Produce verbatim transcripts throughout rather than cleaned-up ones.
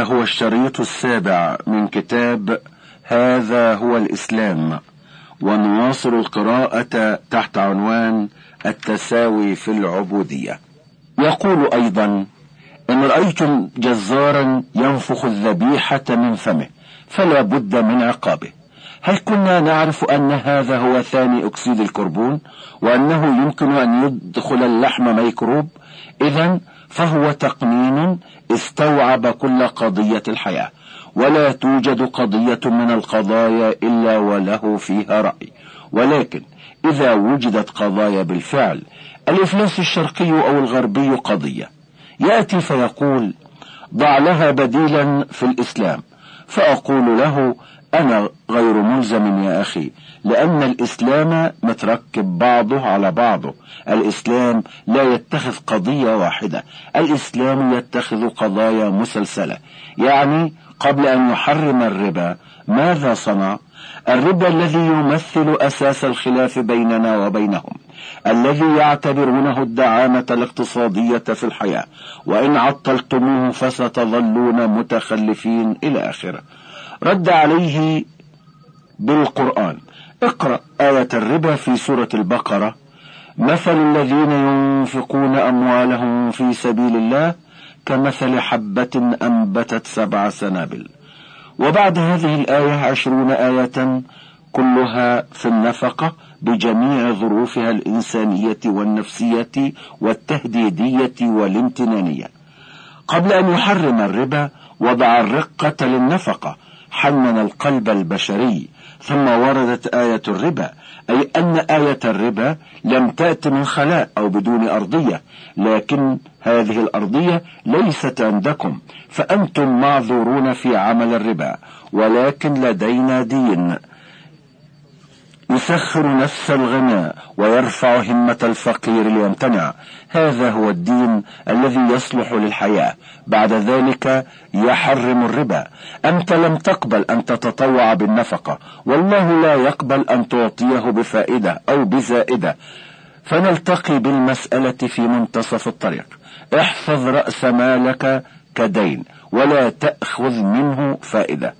هو الشريط السابع من كتاب هذا هو الإسلام، ونواصل القراءة تحت عنوان التساوي في العبودية. يقول أيضا: إن رأيتم جزارا ينفخ الذبيحة من فمه فلا بد من عقابه. هل كنا نعرف أن هذا هو ثاني أكسيد الكربون، وأنه يمكن أن يدخل اللحم ميكروب؟ إذن فهو تقنين استوعب كل قضية الحياة، ولا توجد قضية من القضايا إلا وله فيها رأي. ولكن إذا وجدت قضايا بالفعل، الإفلاس الشرقي أو الغربي قضية، يأتي فيقول: ضع لها بديلا في الإسلام، فأقول له: أنا غير ملزم يا أخي، لأن الإسلام متركب بعضه على بعضه. الإسلام لا يتخذ قضية واحدة، الإسلام يتخذ قضايا مسلسلة. يعني قبل أن يحرم الربا ماذا صنع؟ الربا الذي يمثل أساس الخلاف بيننا وبينهم، الذي يعتبرونه الدعامة الاقتصادية في الحياة، وإن عطلتموه فستظلون متخلفين إلى آخره. رد عليه بالقرآن: اقرأ آية الربا في سورة البقرة: مثل الذين ينفقون أموالهم في سبيل الله كمثل حبة أنبتت سبع سنابل. وبعد هذه الآية عشرون آية كلها في النفقة بجميع ظروفها الإنسانية والنفسية والتهديدية والامتنانية. قبل أن يحرم الربا وضع الرقة للنفقة، حنن القلب البشري، ثم وردت آية الربا، أي أن آية الربا لم تأت من خلاء أو بدون أرضية، لكن هذه الأرضية ليست عندكم، فأنتم معذورون في عمل الربا، ولكن لدينا دين يسخر نفس الغنى ويرفع همة الفقير ليمتنع. هذا هو الدين الذي يصلح للحياة. بعد ذلك يحرم الربا. أنت لم تقبل أن تتطوع بالنفقة، والله لا يقبل أن تعطيه بفائدة أو بزائدة، فنلتقي بالمسألة في منتصف الطريق. احفظ رأس مالك كدين ولا تأخذ منه فائدة.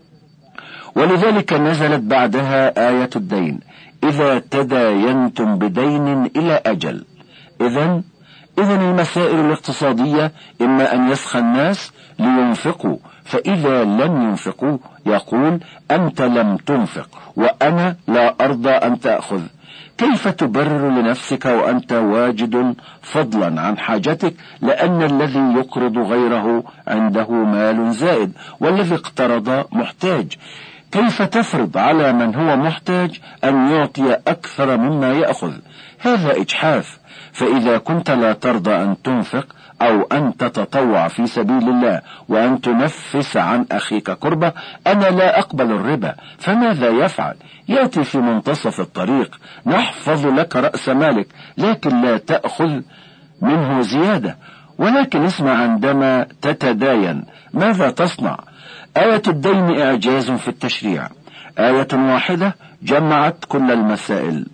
ولذلك نزلت بعدها آية الدين: إذا تداينتم بدين إلى أجل. إذن إذن المسائل الاقتصادية إما أن يسخى الناس لينفقوا، فإذا لم ينفقوا يقول: أنت لم تنفق وأنا لا أرضى أن تأخذ. كيف تبرر لنفسك وأنت واجد فضلا عن حاجتك، لأن الذي يقرض غيره عنده مال زائد، والذي اقترض محتاج؟ كيف تفرض على من هو محتاج أن يعطي أكثر مما يأخذ؟ هذا إجحاف. فإذا كنت لا ترضى أن تنفق أو أن تتطوع في سبيل الله وأن تنفس عن أخيك كربة، أنا لا أقبل الربا. فماذا يفعل؟ يأتي في منتصف الطريق: نحفظ لك رأس مالك لكن لا تأخذ منه زيادة. ولكن اسمع، عندما تتداين ماذا تصنع؟ آية الدين إعجاز في التشريع، آية واحدة جمعت كل المسائل،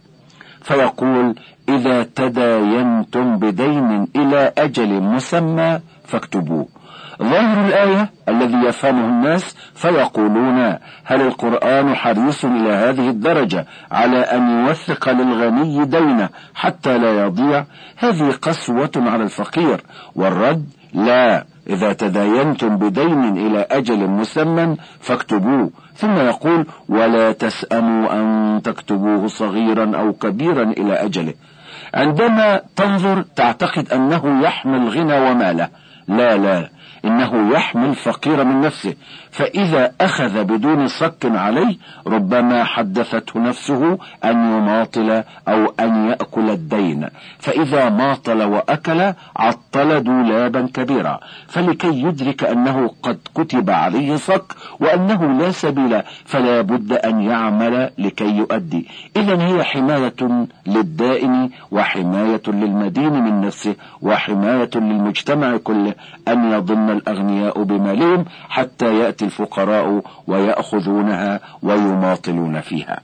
فيقول: إذا تداينتم بدين إلى أجل مسمى فاكتبوه. ظاهر الآية الذي يفهمه الناس فيقولون: هل القرآن حريص إلى هذه الدرجة على أن يوثق للغني دينه حتى لا يضيع؟ هذه قسوة على الفقير. والرد: لا، إذا تداينتم بدين إلى أجل مسمى فاكتبوه. ثم يقول: ولا تسأموا أن تكتبوه صغيرا أو كبيرا إلى أجله. عندما تنظر تعتقد أنه يحمل غنى وماله. لا لا، إنه يحمل فقير من نفسه، فإذا أخذ بدون صك عليه ربما حدثته نفسه أن يماطل أو أن يأكل الدين، فإذا ماطل وأكل عطل دولابا كبيرا. فلكي يدرك أنه قد كتب عليه صك وأنه لا سبيل، فلا بد أن يعمل لكي يؤدي. إذن هي حماية للدائن وحماية للمدين من نفسه وحماية للمجتمع كله أن يضم الأغنياء بمالهم حتى يأتي الفقراء ويأخذونها ويماطلون فيها،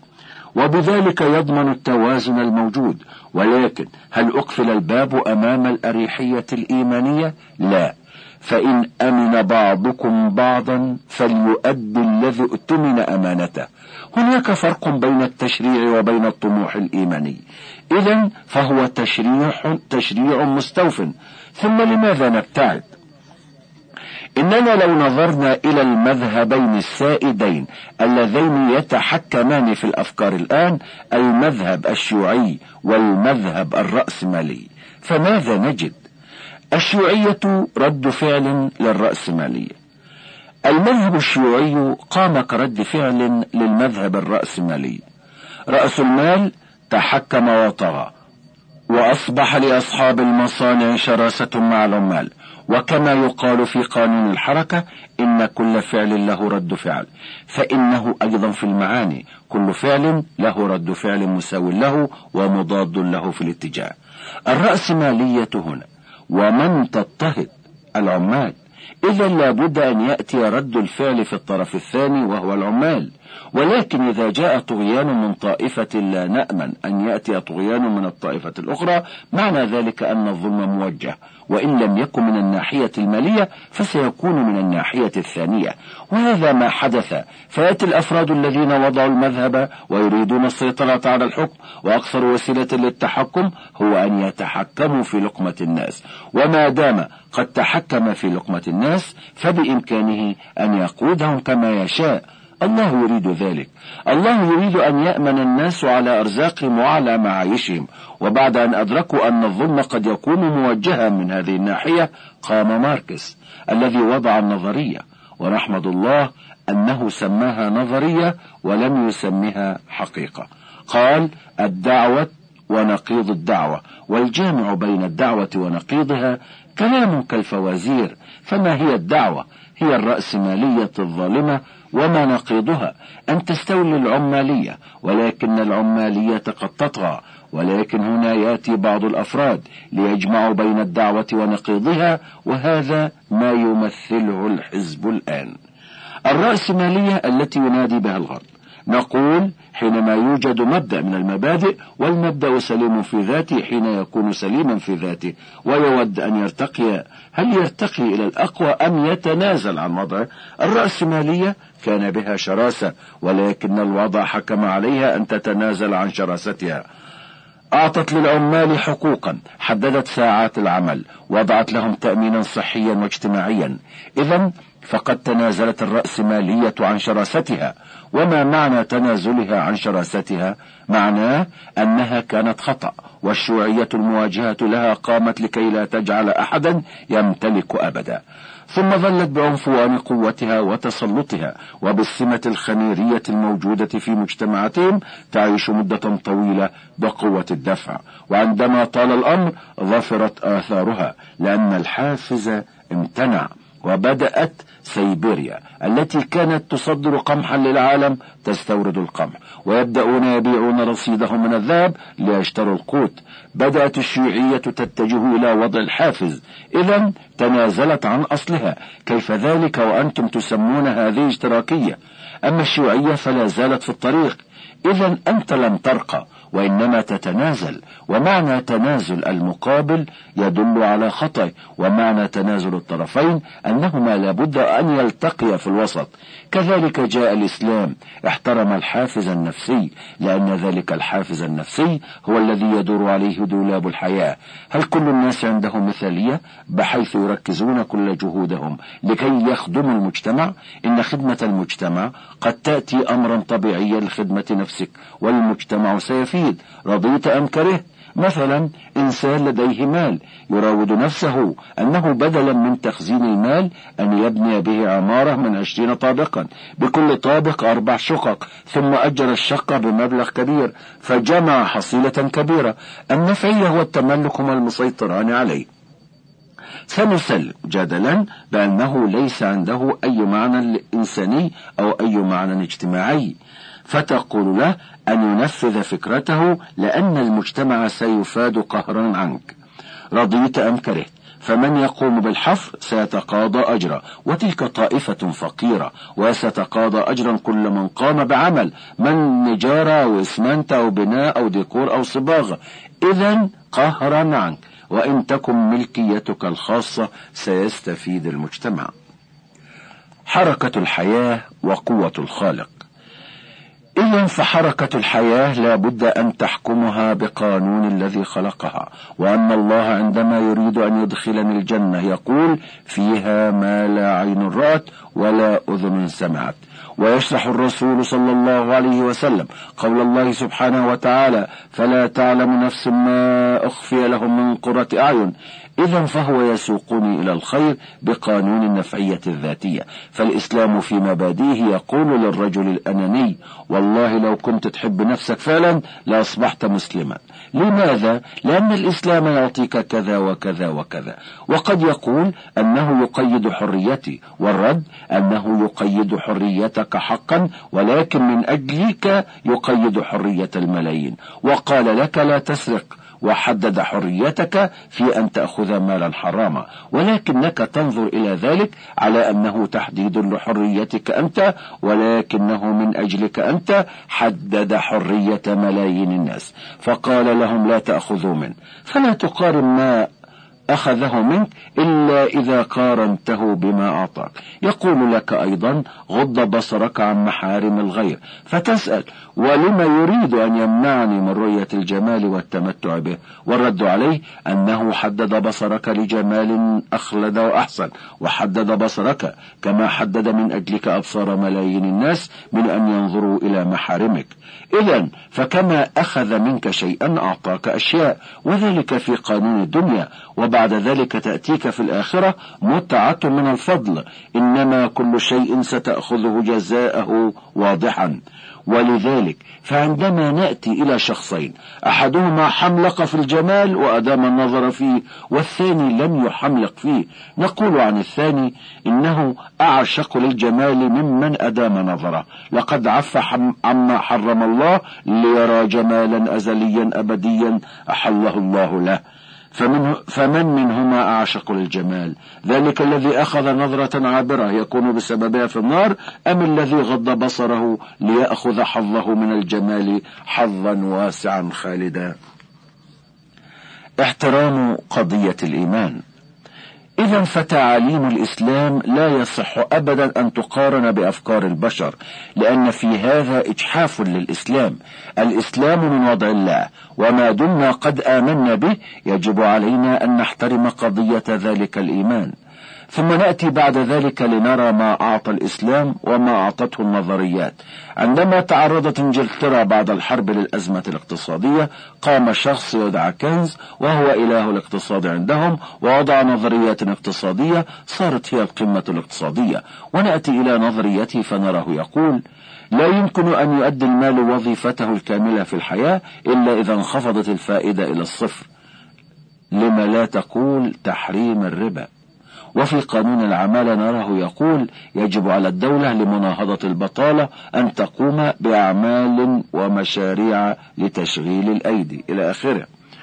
وبذلك يضمن التوازن الموجود. ولكن هل أقفل الباب أمام الأريحية الإيمانية؟ لا. فإن أمن بعضكم بعضا فليؤدي الذي اؤتمن أمانته. هناك فرق بين التشريع وبين الطموح الإيماني، إذن فهو تشريع, تشريع مستوف. ثم لماذا نبتعد؟ إننا لو نظرنا إلى المذهبين السائدين اللذين يتحكمان في الأفكار الآن، المذهب الشيوعي والمذهب الرأسمالي، فماذا نجد؟ الشيوعية رد فعل للرأسمالية. المذهب الشيوعي قام كرد فعل للمذهب الرأسمالي. رأس المال تحكم وطغى، وأصبح لأصحاب المصانع شراسة مع العمال، وكما يقال في قانون الحركة إن كل فعل له رد فعل، فإنه أيضا في المعاني كل فعل له رد فعل مساو له ومضاد له في الاتجاه. الرأسمالية هنا ومن تضطهد العمال، إذا لابد أن يأتي رد الفعل في الطرف الثاني وهو العمال. ولكن إذا جاء طغيان من طائفة لا نأمن أن يأتي طغيان من الطائفة الأخرى، معنى ذلك أن الظلم موجه، وإن لم يكن من الناحية المالية فسيكون من الناحية الثانية، وهذا ما حدث. فيأتي الأفراد الذين وضعوا المذهب ويريدون السيطرة على الحكم، وأكثر وسيلة للتحكم هو أن يتحكموا في لقمة الناس، وما دام قد تحكم في لقمة الناس فبإمكانه أن يقودهم كما يشاء. الله يريد ذلك. الله يريد أن يأمن الناس على أرزاقهم وعلى معايشهم. وبعد أن أدركوا أن الظلم قد يكون موجها من هذه الناحية، قام ماركس الذي وضع النظرية، ونحمد الله أنه سماها نظرية ولم يسمها حقيقة. قال: الدعوة ونقيض الدعوة، والجامع بين الدعوة ونقيضها كلام كالفوازير. فما هي الدعوة؟ هي الرأسمالية الظالمة، وما نقيضها أن تستولي العمالية، ولكن العمالية قد تطغى. ولكن هنا يأتي بعض الأفراد ليجمعوا بين الدعوة ونقيضها، وهذا ما يمثله الحزب الآن. الرأسمالية التي ينادي بها الغرب، نقول حينما يوجد مبدأ من المبادئ، والمبدأ سليم في ذاته حين يكون سليما في ذاته ويود أن يرتقي، هل يرتقي إلى الأقوى أم يتنازل عن وضعه؟ الرأسمالية كان بها شراسة، ولكن الوضع حكم عليها أن تتنازل عن شراستها. أعطت للعمال حقوقا، حددت ساعات العمل، وضعت لهم تأمينا صحيا واجتماعيا. إذن فقد تنازلت الرأسمالية عن شراستها. وما معنى تنازلها عن شراستها؟ معناه أنها كانت خطأ، والشيوعية المواجهة لها قامت لكي لا تجعل أحدا يمتلك أبدا. ثم ظلت بعنفوان قوتها وتسلطها وبالسمة الخميرية الموجودة في مجتمعاتهم تعيش مدة طويلة بقوة الدفع، وعندما طال الأمر ظفرت آثارها لأن الحافز امتنع. وبدأت سيبيريا التي كانت تصدر قمحا للعالم تستورد القمح، ويبدأون يبيعون رصيدهم من الذهب ليشتروا القوت. بدأت الشيوعية تتجه إلى وضع الحافز، إذن تنازلت عن أصلها. كيف ذلك وأنتم تسمون هذه اشتراكية؟ أما الشيوعية فلا زالت في الطريق. إذن أنت لم ترقى وإنما تتنازل، ومعنى تنازل المقابل يدل على خطأ، ومعنى تنازل الطرفين أنهما لابد أن يلتقيا في الوسط. كذلك جاء الإسلام، احترم الحافز النفسي، لأن ذلك الحافز النفسي هو الذي يدور عليه دولاب الحياة. هل كل الناس عنده مثالية بحيث يركزون كل جهودهم لكي يخدموا المجتمع؟ إن خدمة المجتمع قد تأتي أمرا طبيعيا لخدمة نفسك، والمجتمع سيفيد رضيت أم كره. مثلا إنسان لديه مال يراود نفسه أنه بدلا من تخزين المال أن يبني به عمارة من عشرين طابقا، بكل طابق أربع شقق، ثم أجر الشقة بمبلغ كبير فجمع حصيلة كبيرة. النفعية والتملك هما المسيطران عليه. سنسلم جدلا بأنه ليس عنده أي معنى إنساني أو أي معنى اجتماعي، فتقول له أن ينفذ فكرته لأن المجتمع سيفاد قهرا عنك، رضيت أم كرهت. فمن يقوم بالحفر سيتقاضى أجرا، وتلك طائفة فقيرة، وستتقاضى أجرا كل من قام بعمل، من نجارة أو إسمنت أو بناء أو ديكور أو صباغة، إذن قهرا عنك. وإن تكن ملكيتك الخاصة سيستفيد المجتمع. حركة الحياة وقوة الخالق. إذن فحركة الحياة لا بد أن تحكمها بقانون الذي خلقها، وأن الله عندما يريد أن يدخلني الجنة يقول فيها ما لا عين رأت ولا أذن سمعت. ويشرح الرسول صلى الله عليه وسلم قول الله سبحانه وتعالى فلا تعلم نفس ما أخفي لهم من قرة أعين. إذن فهو يسوقني إلى الخير بقانون النفعية الذاتية. فالإسلام في مبادئه يقول للرجل الأناني والله لو كنت تحب نفسك فعلا لأصبحت مسلما. لماذا؟ لأن الإسلام يعطيك كذا وكذا وكذا. وقد يقول أنه يقيد حريتي، والرد أنه يقيد حريتك حقا ولكن من أجلك يقيد حرية الملايين. وقال لك لا تسرق، وحدد حريتك في أن تأخذ مالا حراما، ولكنك تنظر إلى ذلك على أنه تحديد لحريتك أنت، ولكنه من أجلك أنت حدد حرية ملايين الناس. فقال لهم لا تأخذوا منه، فلا تقارن ما أخذه منك إلا إذا قارنته بما أعطاك. يقول لك أيضا غض بصرك عن محارم الغير، فتسأل ولما يريد أن يمنعني من رؤية الجمال والتمتع به؟ والرد عليه أنه حدد بصرك لجمال أخلد وأحسن، وحدد بصرك كما حدد من أجلك أبصار ملايين الناس من أن ينظروا إلى محارمك. إذن فكما أخذ منك شيئا أعطاك أشياء، وذلك في قانون الدنيا، وبعد ذلك تأتيك في الآخرة متعة من الفضل. إنما كل شيء ستأخذه جزاءه واضحا. ولذلك فعندما نأتي إلى شخصين أحدهما حملق في الجمال وأدام النظر فيه، والثاني لم يحملق فيه، نقول عن الثاني إنه أعشق للجمال ممن أدام نظره. لقد عف عما حرم الله ليرى جمالا أزليا أبديا أحله الله له. فمن, فمن منهما أعشق للجمال؟ ذلك الذي أخذ نظرة عابرة يكون بسببها في النار، أم الذي غض بصره ليأخذ حظه من الجمال حظا واسعا خالدا؟ احترام قضية الإيمان. إذن فتعاليم الإسلام لا يصح أبدا أن تقارن بأفكار البشر، لأن في هذا إجحاف للإسلام. الإسلام من وضع الله، وما دمنا قد آمنا به يجب علينا أن نحترم قضية ذلك الإيمان. ثم نأتي بعد ذلك لنرى ما أعطى الإسلام وما أعطته النظريات. عندما تعرضت إنجلترا بعد الحرب للأزمة الاقتصادية، قام شخص يدعى كينز وهو إله الاقتصاد عندهم، ووضع نظريات اقتصادية صارت هي القمة الاقتصادية. ونأتي إلى نظريته فنراه يقول لا يمكن أن يؤدي المال وظيفته الكاملة في الحياة إلا إذا انخفضت الفائدة إلى الصفر. لما لا تقول تحريم الربا؟ وفي قانون العمالة نراه يقول يجب على الدولة لمناهضة البطالة أن تقوم بأعمال ومشاريع لتشغيل الأيدي إلى آخره.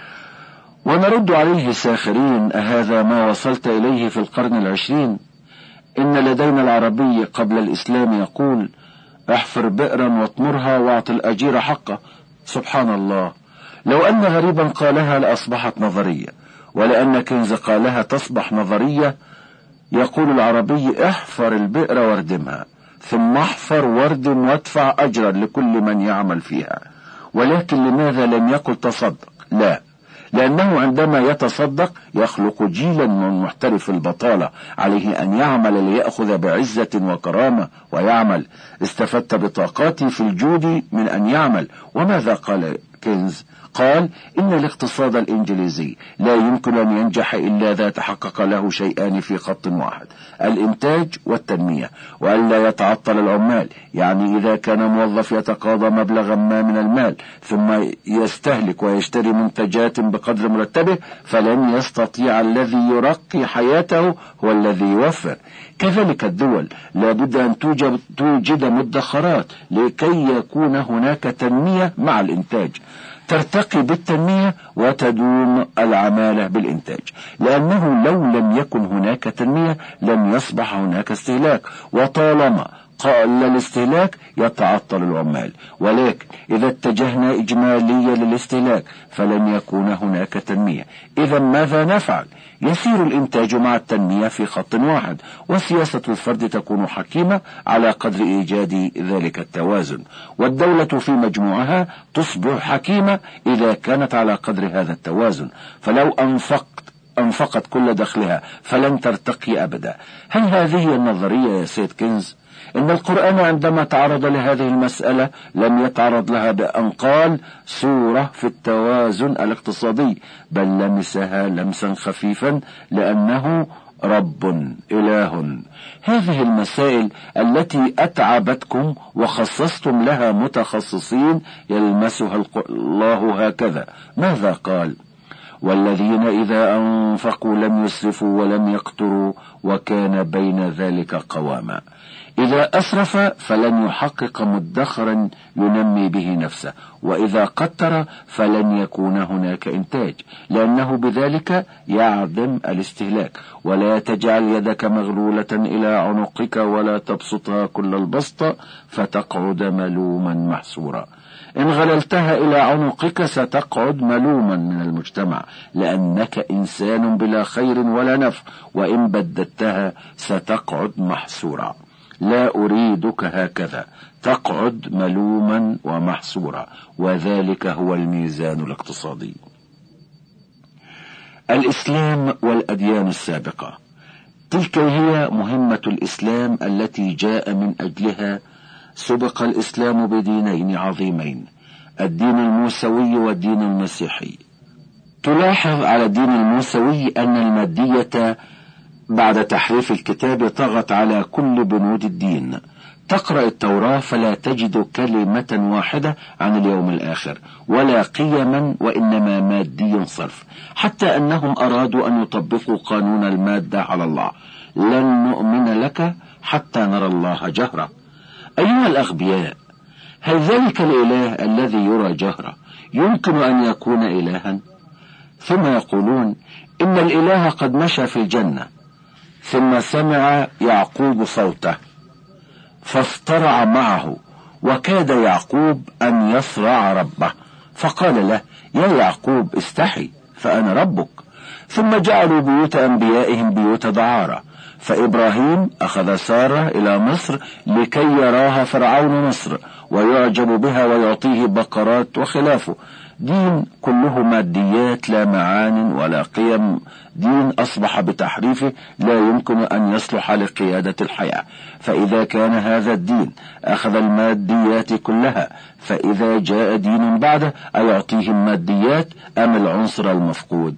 ونرد عليه ساخرين أهذا ما وصلت إليه في القرن العشرين؟ إن لدينا العربي قبل الإسلام يقول احفر بئرا واطمرها واعط الأجير حقه. سبحان الله، لو أن غريبا قالها لأصبحت نظرية، ولأن كنز قالها تصبح نظرية. يقول العربي احفر البئر واردمها، ثم احفر واردم وادفع أجرا لكل من يعمل فيها. ولكن لماذا لم يقل تصدق؟ لا، لأنه عندما يتصدق يخلق جيلا من محترف البطالة، عليه أن يعمل ليأخذ بعزة وكرامة ويعمل. استفدت بطاقاتي في الجود من أن يعمل. وماذا قال كينز؟ قال إن الاقتصاد الإنجليزي لا يمكن أن ينجح إلا إذا تحقق له شيئان في خط واحد: الإنتاج والتنمية، وألا يتعطل العمال. يعني إذا كان موظف يتقاضى مبلغا ما من المال ثم يستهلك ويشتري منتجات بقدر مرتبه، فلن يستطيع الذي يرقي حياته هو الذي يوفر. كذلك الدول لا بد أن توجد, توجد مدخرات لكي يكون هناك تنمية مع الإنتاج، ترتقي بالتنمية وتدوم العمالة بالإنتاج. لأنه لو لم يكن هناك تنمية لم يصبح هناك استهلاك. وطالما قل الاستهلاك يتعطل العمال، ولكن إذا اتجهنا إجماليا للاستهلاك فلن يكون هناك تنمية. إذا ماذا نفعل؟ يسير الإنتاج مع التنمية في خط واحد، وسياسة الفرد تكون حكيمة على قدر إيجاد ذلك التوازن، والدولة في مجموعها تصبح حكيمة إذا كانت على قدر هذا التوازن. فلو أنفقت أنفقت كل دخلها فلن ترتقي أبدا. هل هذه النظرية يا سيد كنز؟ إن القرآن عندما تعرض لهذه المسألة لم يتعرض لها بأن قال سورة في التوازن الاقتصادي، بل لمسها لمسا خفيفا لأنه رب إله. هذه المسائل التي أتعبتكم وخصصتم لها متخصصين يلمسها الله هكذا. ماذا قال؟ والذين إذا أنفقوا لم يسرفوا ولم يقتروا وكان بين ذلك قواما. إذا أسرف فلن يحقق مدخرا ينمي به نفسه، وإذا قتر فلن يكون هناك إنتاج، لأنه بذلك يعدم الاستهلاك. ولا تجعل يدك مغلولة إلى عنقك ولا تبسطها كل البسط فتقعد ملوما محسورا. إن غللتها إلى عنقك ستقعد ملوما من المجتمع، لأنك إنسان بلا خير ولا نفع، وإن بددتها ستقعد محسورا. لا أريدك هكذا، تقعد ملوما ومحسورا، وذلك هو الميزان الاقتصادي. الإسلام والأديان السابقة، تلك هي مهمة الإسلام التي جاء من أجلها. سبق الإسلام بدينين عظيمين، الدين الموسوي والدين المسيحي. تلاحظ على الدين الموسوي أن المادية بعد تحريف الكتاب طغت على كل بنود الدين. تقرأ التوراة فلا تجد كلمة واحدة عن اليوم الآخر ولا قيما، وإنما مادي صرف، حتى أنهم أرادوا أن يطبقوا قانون المادة على الله. لن نؤمن لك حتى نرى الله جهرة. أيها الأغبياء، هل ذلك الإله الذي يرى جهرة يمكن أن يكون إلها؟ ثم يقولون إن الإله قد مشى في الجنة ثم سمع يعقوب صوته فاصطرع معه، وكاد يعقوب أن يصرع ربه، فقال له يا يعقوب استحي فأنا ربك. ثم جعلوا بيوت أنبيائهم بيوت دعارة، فإبراهيم أخذ سارة إلى مصر لكي يراها فرعون مصر ويعجب بها ويعطيه بقرات وخلافه. دين كله ماديات لا معان ولا قيم، دين أصبح بتحريفه لا يمكن أن يصلح لقيادة الحياة. فإذا كان هذا الدين أخذ الماديات كلها، فإذا جاء دين بعده أيعطيهم ماديات أم العنصر المفقود؟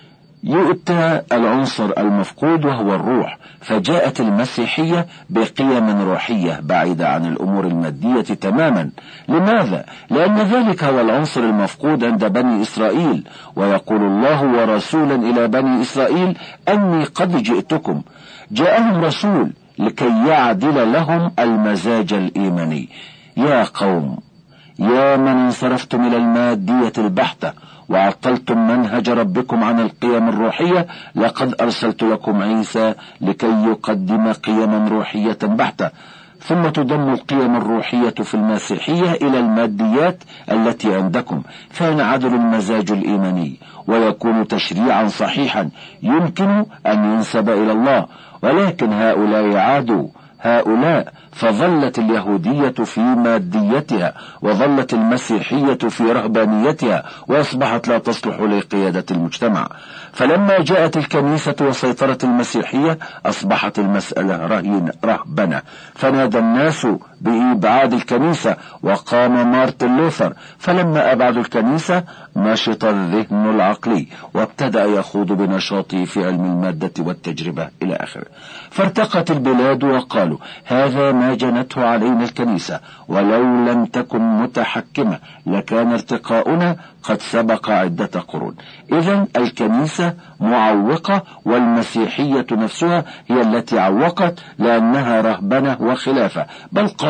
يؤتى العنصر المفقود وهو الروح. فجاءت المسيحية بقيم روحية بعيدة عن الأمور المادية تماما. لماذا؟ لأن ذلك هو العنصر المفقود عند بني إسرائيل، ويقول الله ورسولا إلى بني إسرائيل أني قد جئتكم. جاءهم رسول لكي يعدل لهم المزاج الإيماني. يا قوم، يا من انصرفتم إلى المادية البحتة وعطلتم منهج ربكم عن القيم الروحية، لقد أرسلت لكم عيسى لكي يقدم قيما روحية بحتة. ثم تضم القيم الروحية في المسيحية إلى الماديات التي عندكم، فينعدل المزاج الإيماني ويكون تشريعا صحيحا يمكن أن ينسب إلى الله. ولكن هؤلاء عادوا هؤلاء، فظلت اليهودية في ماديتها وظلت المسيحية في رهبانيتها، وأصبحت لا تصلح لقيادة المجتمع. فلما جاءت الكنيسة وسيطرة المسيحية أصبحت المسألة رهين رهبنة، فنادى الناس بإبعاد الكنيسة، وقام مارتن لوثر. فلما أبعدوا الكنيسة نشط الذهن العقلي وابتدأ يخوض بنشاطه في علم المادة والتجربة إلى آخره. فارتقت البلاد وقالوا هذا ما جنته علينا الكنيسة، ولو لم تكن متحكمة لكان ارتقاؤنا قد سبق عدة قرون. إذن الكنيسة معوقة، والمسيحية نفسها هي التي عوقت، لأنها رهبنة وخلافة. بل قال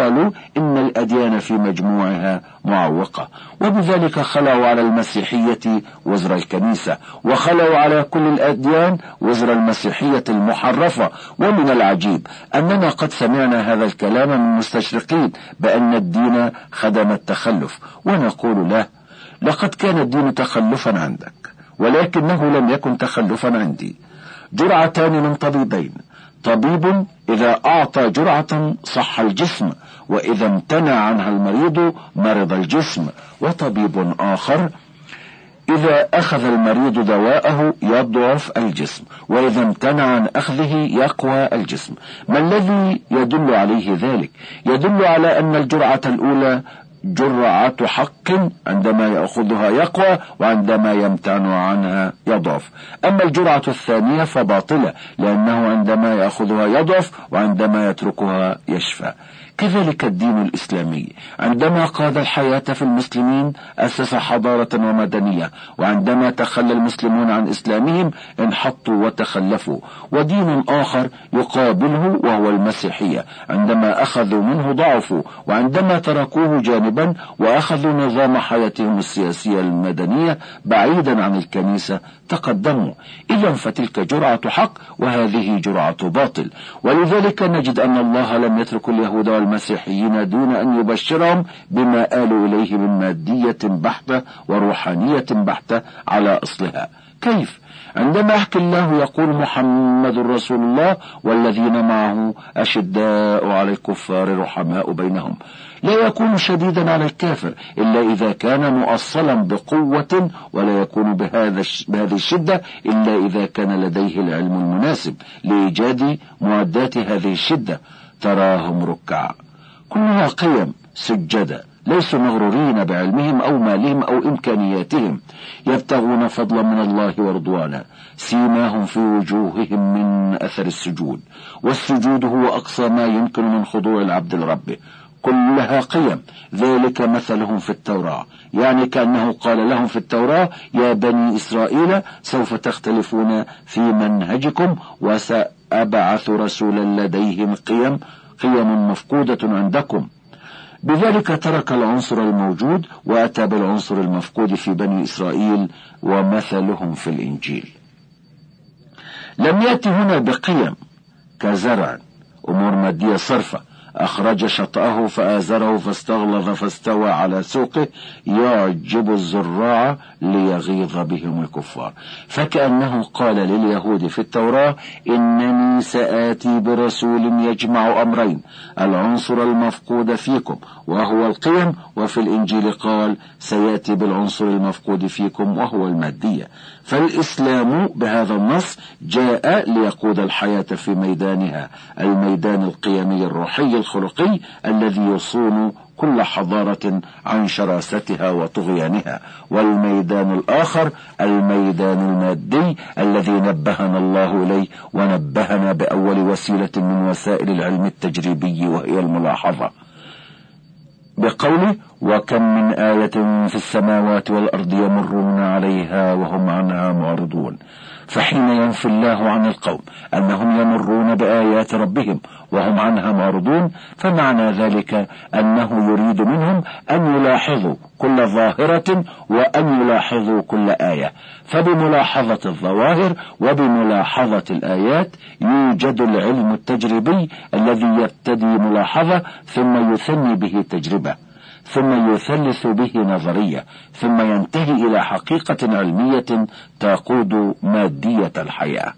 قالوا إن الأديان في مجموعها معوقة، وبذلك خلوا على المسيحية وزر الكنيسة، وخلوا على كل الأديان وزر المسيحية المحرفة. ومن العجيب أننا قد سمعنا هذا الكلام من مستشرقين بأن الدين خدم التخلف، ونقول له: لقد كان الدين تخلفا عندك، ولكنه لم يكن تخلفا عندي. جرعتان من طبيبين: طبيب إذا أعطى جرعة صح الجسم، وإذا امتنع عنها المريض مرض الجسم. وطبيب آخر: إذا أخذ المريض دواءه يضعف الجسم، وإذا امتنع عن أخذه يقوى الجسم. ما الذي يدل عليه ذلك؟ يدل على أن الجرعة الأولى جرعة حق، عندما يأخذها يقوى، وعندما يمتنع عنها يضعف. أما الجرعة الثانية فباطلة، لأنه عندما يأخذها يضعف، وعندما يتركها يشفى. كذلك الدين الإسلامي عندما قاد الحياة في المسلمين أسس حضارة ومدنية، وعندما تخلى المسلمون عن إسلامهم انحطوا وتخلفوا. ودين آخر يقابله وهو المسيحية، عندما أخذوا منه ضعفوا، وعندما تركوه جانبا وأخذوا نظام حياتهم السياسية المدنية بعيدا عن الكنيسة تقدموا. إذن فتلك جرعة حق، وهذه جرعة باطل. ولذلك نجد أن الله لم يترك اليهود والمسيحيين دون أن يبشرهم بما آلوا إليه من مادية بحتة وروحانية بحتة على أصلها. كيف؟ عندما يحكي الله يقول: محمد رسول الله والذين معه أشداء على الكفار رحماء بينهم. لا يكون شديدا على الكافر إلا إذا كان مؤصلا بقوة، ولا يكون بهذا بهذه الشدة إلا إذا كان لديه العلم المناسب لإيجاد معدات هذه الشدة. تراهم ركعا، كلها قيم سجدة، ليسوا مغرورين بعلمهم أو مالهم أو إمكانياتهم، يبتغون فضلا من الله ورضوانا، سيماهم في وجوههم من أثر السجود، والسجود هو أقصى ما يمكن من خضوع العبد لربه. كلها قيم. ذلك مثلهم في التوراة، يعني كأنه قال لهم في التوراة: يا بني إسرائيل سوف تختلفون في منهجكم، وسأبعث رسولا لديهم قيم قيم مفقودة عندكم. بذلك ترك العنصر الموجود وأتى بالعنصر المفقود في بني إسرائيل، ومثلهم في الإنجيل. لم يأتي هنا بقيم كزرع، أمور مادية صرفة، أخرج شطأه فآزره فاستغلظ فاستوى على سوقه يعجب الزراع ليغيظ بهم الكفار. فكأنه قال لليهود في التوراة: إنني سآتي برسول يجمع أمرين، العنصر المفقود فيكم وهو القيم، وفي الإنجيل قال: سيأتي بالعنصر المفقود فيكم وهو المادية. فالإسلام بهذا النص جاء ليقود الحياة في ميدانها، الميدان القيمي الروحي الخلقي الذي يصون كل حضارة عن شراستها وطغيانها. والميدان الآخر الميدان المادي الذي نبهنا الله إليه، ونبهنا بأول وسيلة من وسائل العلم التجريبي، وهي الملاحظة، بقوله: وكم من آية في السماوات والأرض يمرون عليها وهم عنها معرضون. فحين ينفي الله عن القوم أنهم يمرون بآيات ربهم وهم عنها معرضون، فمعنى ذلك أنه يريد منهم أن يلاحظوا كل ظاهرة وأن يلاحظوا كل آية. فبملاحظة الظواهر وبملاحظة الآيات يوجد العلم التجريبي الذي يبتدي ملاحظة ثم يثني به تجربة، ثم يثلث به نظرية، ثم ينتهي إلى حقيقة علمية تقود مادية الحياة.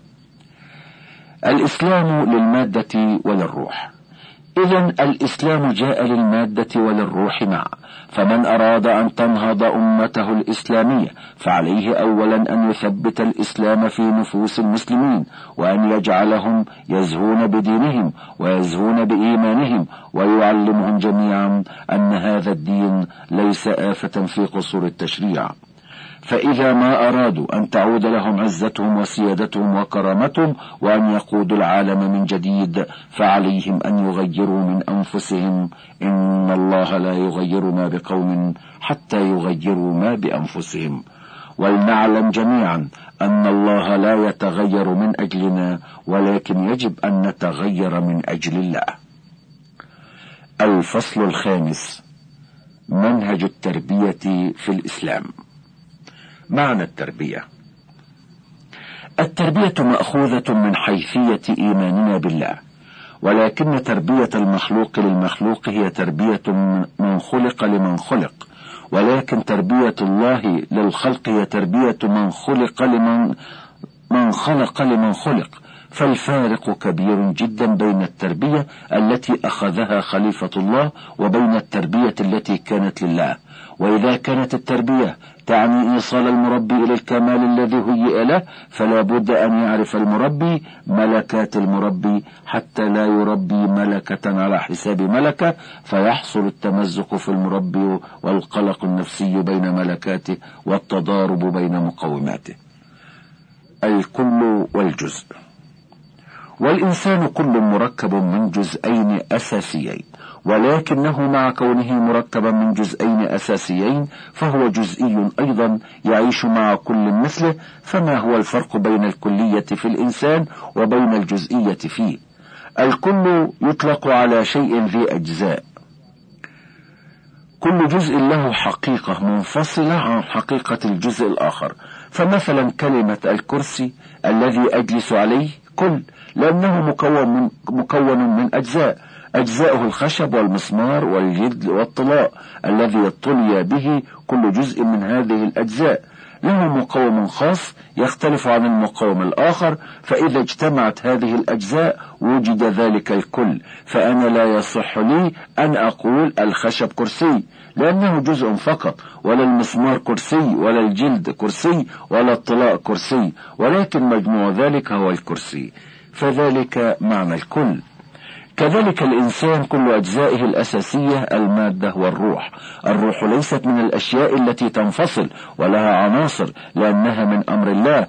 الإسلام للمادة وللروح. إذن الإسلام جاء للمادة وللروح معا. فمن أراد أن تنهض أمته الإسلامية فعليه أولا أن يثبت الإسلام في نفوس المسلمين، وأن يجعلهم يزهون بدينهم ويزهون بإيمانهم، ويعلمهم جميعا أن هذا الدين ليس آفة في قصور التشريع. فإذا ما أرادوا أن تعود لهم عزتهم وسيادتهم وكرامتهم وأن يقودوا العالم من جديد، فعليهم أن يغيروا من أنفسهم. إن الله لا يغير ما بقوم حتى يغيروا ما بأنفسهم. ولنعلم جميعا أن الله لا يتغير من أجلنا، ولكن يجب أن نتغير من أجل الله. الفصل الخامس: منهج التربية في الإسلام. معنى التربية. التربية مأخوذة من حيثية إيماننا بالله، ولكن تربية المخلوق للمخلوق هي تربية من خلق لمن خلق، ولكن تربية الله للخلق هي تربية من خلق لمن من خلق لمن خلق. فالفارق كبير جدا بين التربية التي أخذها خليفة الله وبين التربية التي كانت لله. وإذا كانت التربية تعني إيصال المربي إلى الكمال الذي هيئ له، فلا بد أن يعرف المربي ملكات المربي حتى لا يربي ملكة على حساب ملكة، فيحصل التمزق في المربي والقلق النفسي بين ملكاته والتضارب بين مقوماته. الكل والجزء. والإنسان كل مركب من جزئين أساسيين، ولكنه مع كونه مركبا من جزئين أساسيين فهو جزئي أيضا يعيش مع كل مثله. فما هو الفرق بين الكلية في الإنسان وبين الجزئية فيه؟ الكل يطلق على شيء ذي أجزاء، كل جزء له حقيقة منفصلة عن حقيقة الجزء الآخر. فمثلا كلمة الكرسي الذي أجلس عليه كل، لأنه مكون من, مكون من أجزاء، أجزاؤه الخشب والمسمار والجلد والطلاء الذي طلي به. كل جزء من هذه الأجزاء له مقوم خاص يختلف عن المقوم الآخر، فإذا اجتمعت هذه الأجزاء وجد ذلك الكل. فأنا لا يصح لي أن أقول الخشب كرسي لأنه جزء فقط، ولا المسمار كرسي، ولا الجلد كرسي، ولا الطلاء كرسي، ولكن مجموع ذلك هو الكرسي. فذلك معنى الكل. كذلك الإنسان كل أجزائه الأساسية المادة والروح. الروح ليست من الأشياء التي تنفصل ولها عناصر، لأنها من أمر الله،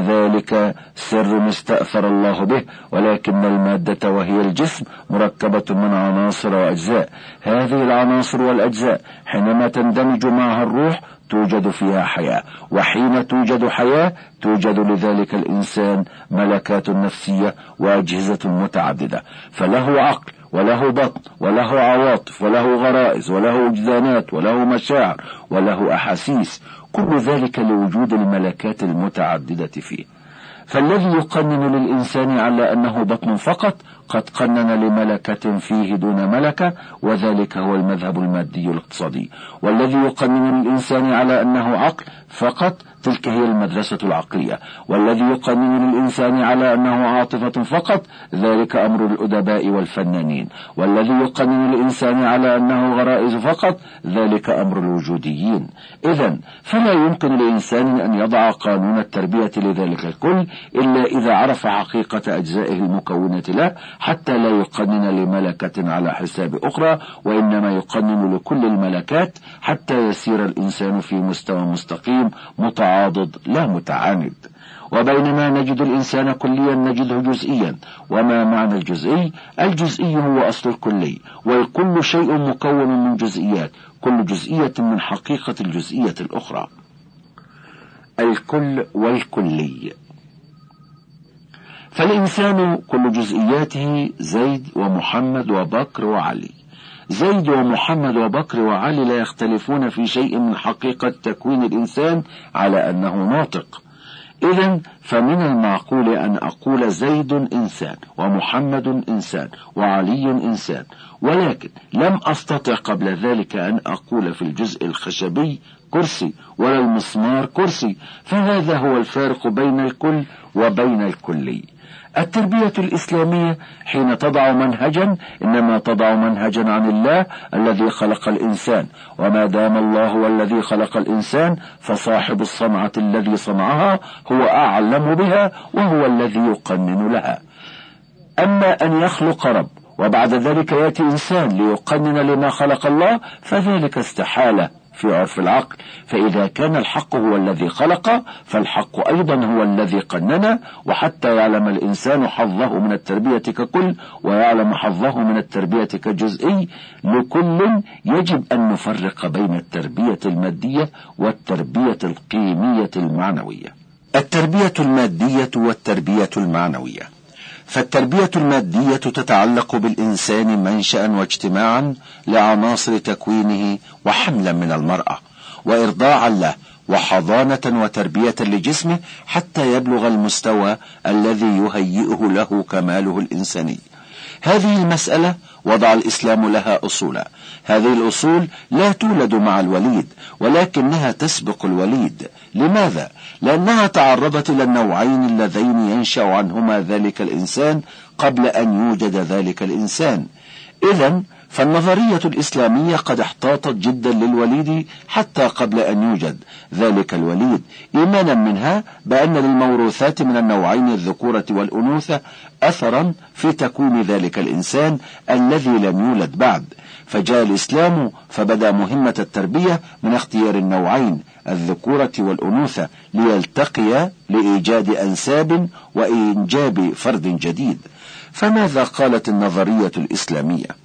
وذلك سر مستأثر الله به، ولكن المادة وهي الجسم مركبة من عناصر وأجزاء. هذه العناصر والأجزاء حينما تندمج معها الروح توجد فيها حياة، وحين توجد حياة توجد لذلك الإنسان ملكات نفسية وأجهزة متعددة، فله عقل وله بطن وله عواطف وله غرائز وله وجدانات وله مشاعر وله أحاسيس، كل ذلك لوجود الملكات المتعددة فيه. فالذي يقنن للإنسان على أنه بطن فقط قد قنن لملكة فيه دون ملكة، وذلك هو المذهب المادي الاقتصادي. والذي يقنن للإنسان على أنه عقل فقط تلك هي المدرسة العقلية. والذي يقنن للإنسان على أنه عاطفة فقط ذلك أمر الأدباء والفنانين. والذي يقنن للإنسان على أنه غرائز فقط ذلك أمر الوجوديين. إذن فلا يمكن لإنسان أن يضع قانون التربية لذلك الكل إلا إذا عرف حقيقة أجزائه المكونة له، حتى لا يقنن لملكة على حساب أخرى، وإنما يقنن لكل الملكات حتى يسير الإنسان في مستوى مستقيم متعاضد لا متعاند. وبينما نجد الإنسان كليا نجده جزئيا. وما معنى الجزئي؟ الجزئي هو أصل الكلي، والكل شيء مكون من جزئيات، كل جزئية من حقيقة الجزئية الأخرى. الكل والكلي. فالإنسان كل جزئياته زيد ومحمد وبكر وعلي. زيد ومحمد وبكر وعلي لا يختلفون في شيء من حقيقة تكوين الإنسان على أنه ناطق. إذن فمن المعقول أن أقول زيد إنسان ومحمد إنسان وعلي إنسان، ولكن لم أستطع قبل ذلك أن أقول في الجزء الخشبي كرسي ولا المسمار كرسي. فهذا هو الفارق بين الكل وبين الكلي. التربية الإسلامية حين تضع منهجا إنما تضع منهجا عن الله الذي خلق الإنسان، وما دام الله هو الذي خلق الإنسان فصاحب الصنعة الذي صنعها هو أعلم بها وهو الذي يقنن لها. أما أن يخلق رب وبعد ذلك يأتي إنسان ليقنن لما خلق الله فذلك استحالة في عرف العقل. فإذا كان الحق هو الذي خلق فالحق أيضا هو الذي قنن. وحتى يعلم الإنسان حظه من التربية ككل ويعلم حظه من التربية كجزئي لكل، يجب أن نفرق بين التربية المادية والتربية القيمية المعنوية. التربية المادية والتربية المعنوية. فالتربية المادية تتعلق بالإنسان منشأ واجتماعا لعناصر تكوينه وحملا من المرأة وإرضاعا له وحضانة وتربية لجسمه حتى يبلغ المستوى الذي يهيئه له كماله الإنساني. هذه المسألة وضع الإسلام لها أصولا. هذه الأصول لا تولد مع الوليد ولكنها تسبق الوليد. لماذا؟ لأنها تعرضت إلى النوعين اللذين ينشأ عنهما ذلك الإنسان قبل أن يوجد ذلك الإنسان. إذن فالنظرية الإسلامية قد احتاطت جدا للوليد حتى قبل أن يوجد ذلك الوليد، إيمانا منها بأن للموروثات من النوعين الذكورة والأنوثة أثرا في تكوين ذلك الإنسان الذي لم يولد بعد. فجاء الإسلام فبدأ مهمة التربية من اختيار النوعين الذكورة والأنوثة ليلتقيا لإيجاد أنساب وإنجاب فرد جديد. فماذا قالت النظرية الإسلامية؟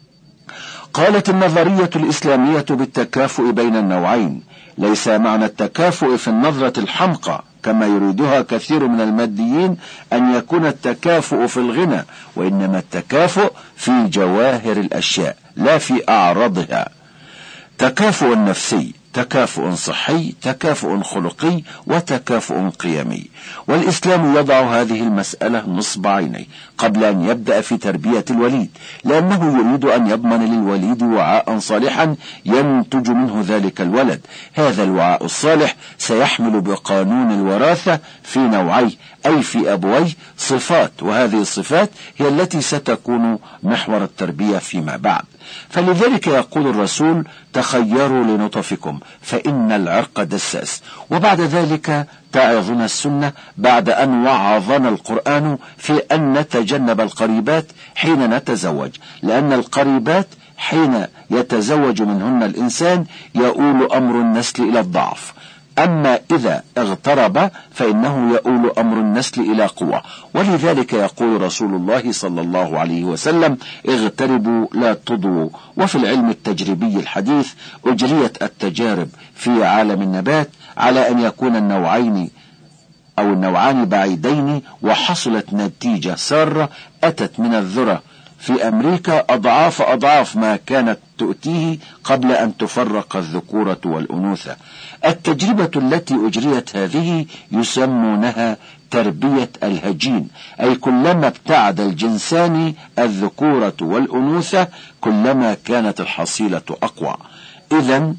قالت النظرية الإسلامية بالتكافؤ بين النوعين. ليس معنى التكافؤ في النظرة الحمقى كما يريدها كثير من الماديين أن يكون التكافؤ في الغنى، وإنما التكافؤ في جواهر الأشياء لا في أعراضها. تكافؤ نفسي، تكافؤ صحي، تكافؤ خلقي، وتكافؤ قيمي. والإسلام يضع هذه المسألة نصب عينيه قبل أن يبدأ في تربية الوليد، لأنه يريد أن يضمن للوليد وعاء صالحا ينتج منه ذلك الولد. هذا الوعاء الصالح سيحمل بقانون الوراثة في نوعيه أي في أبويه صفات، وهذه الصفات هي التي ستكون محور التربية فيما بعد. فلذلك يقول الرسول: تخيروا لنطفكم فإن العرق دساس. وبعد ذلك تعظنا السنة بعد أن وعظنا القرآن في أن نتجنب القريبات حين نتزوج، لأن القريبات حين يتزوج منهن الإنسان يؤول أمر النسل إلى الضعف، أما إذا اغترب فإنه يؤول أمر النسل إلى قوة. ولذلك يقول رسول الله صلى الله عليه وسلم: اغتربوا لا تضووا. وفي العلم التجريبي الحديث أجريت التجارب في عالم النبات على أن يكون النوعين أو النوعان بعيدين، وحصلت نتيجة سارة أتت من الذرة في أمريكا أضعاف أضعاف ما كانت تؤتيه قبل أن تفرق الذكورة والأنوثة. التجربة التي أجريت هذه يسمونها تربية الهجين، أي كلما ابتعد الجنسان الذكورة والأنوثة كلما كانت الحصيلة أقوى. إذن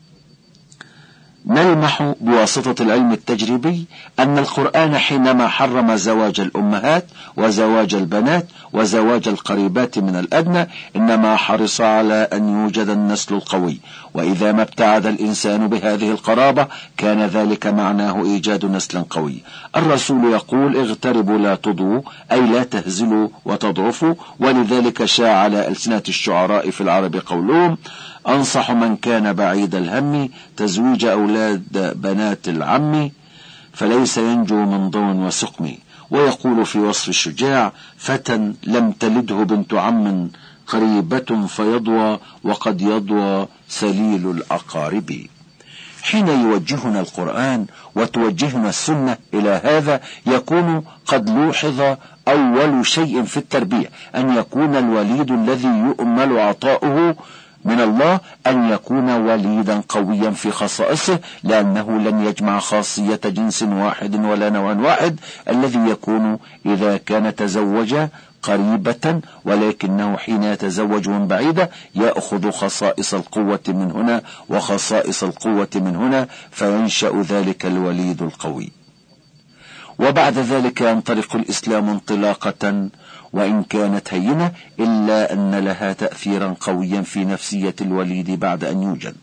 نلمح بواسطة العلم التجريبي أن القرآن حينما حرم زواج الأمهات وزواج البنات وزواج القريبات من الأدنى إنما حرص على أن يوجد النسل القوي، وإذا ما ابتعد الإنسان بهذه القرابة كان ذلك معناه إيجاد نسل قوي. الرسول يقول: اغتربوا لا تضووا، أي لا تهزلوا وتضعفوا. ولذلك شاع على ألسنة الشعراء في العرب قولهم: أنصح من كان بعيد الهم تزويج أولاد بنات العم فليس ينجو من ضوء وسقم. ويقول في وصف الشجاع: فتى لم تلده بنت عم قريبة فيضوى وقد يضوى سليل الأقارب. حين يوجهنا القرآن وتوجهنا السنة إلى هذا يكون قد لوحظ أول شيء في التربية أن يكون الوليد الذي يؤمل عطاؤه من الله أن يكون وليدا قويا في خصائصه، لأنه لن يجمع خاصية جنس واحد ولا نوع واحد الذي يكون إذا كان تزوج قريبة، ولكنه حين يتزوج من بعيدة يأخذ خصائص القوة من هنا وخصائص القوة من هنا فينشأ ذلك الوليد القوي. وبعد ذلك ينطلق الإسلام انطلاقة وإن كانت هينة إلا أن لها تأثيرا قويا في نفسية الوليد بعد أن يوجد.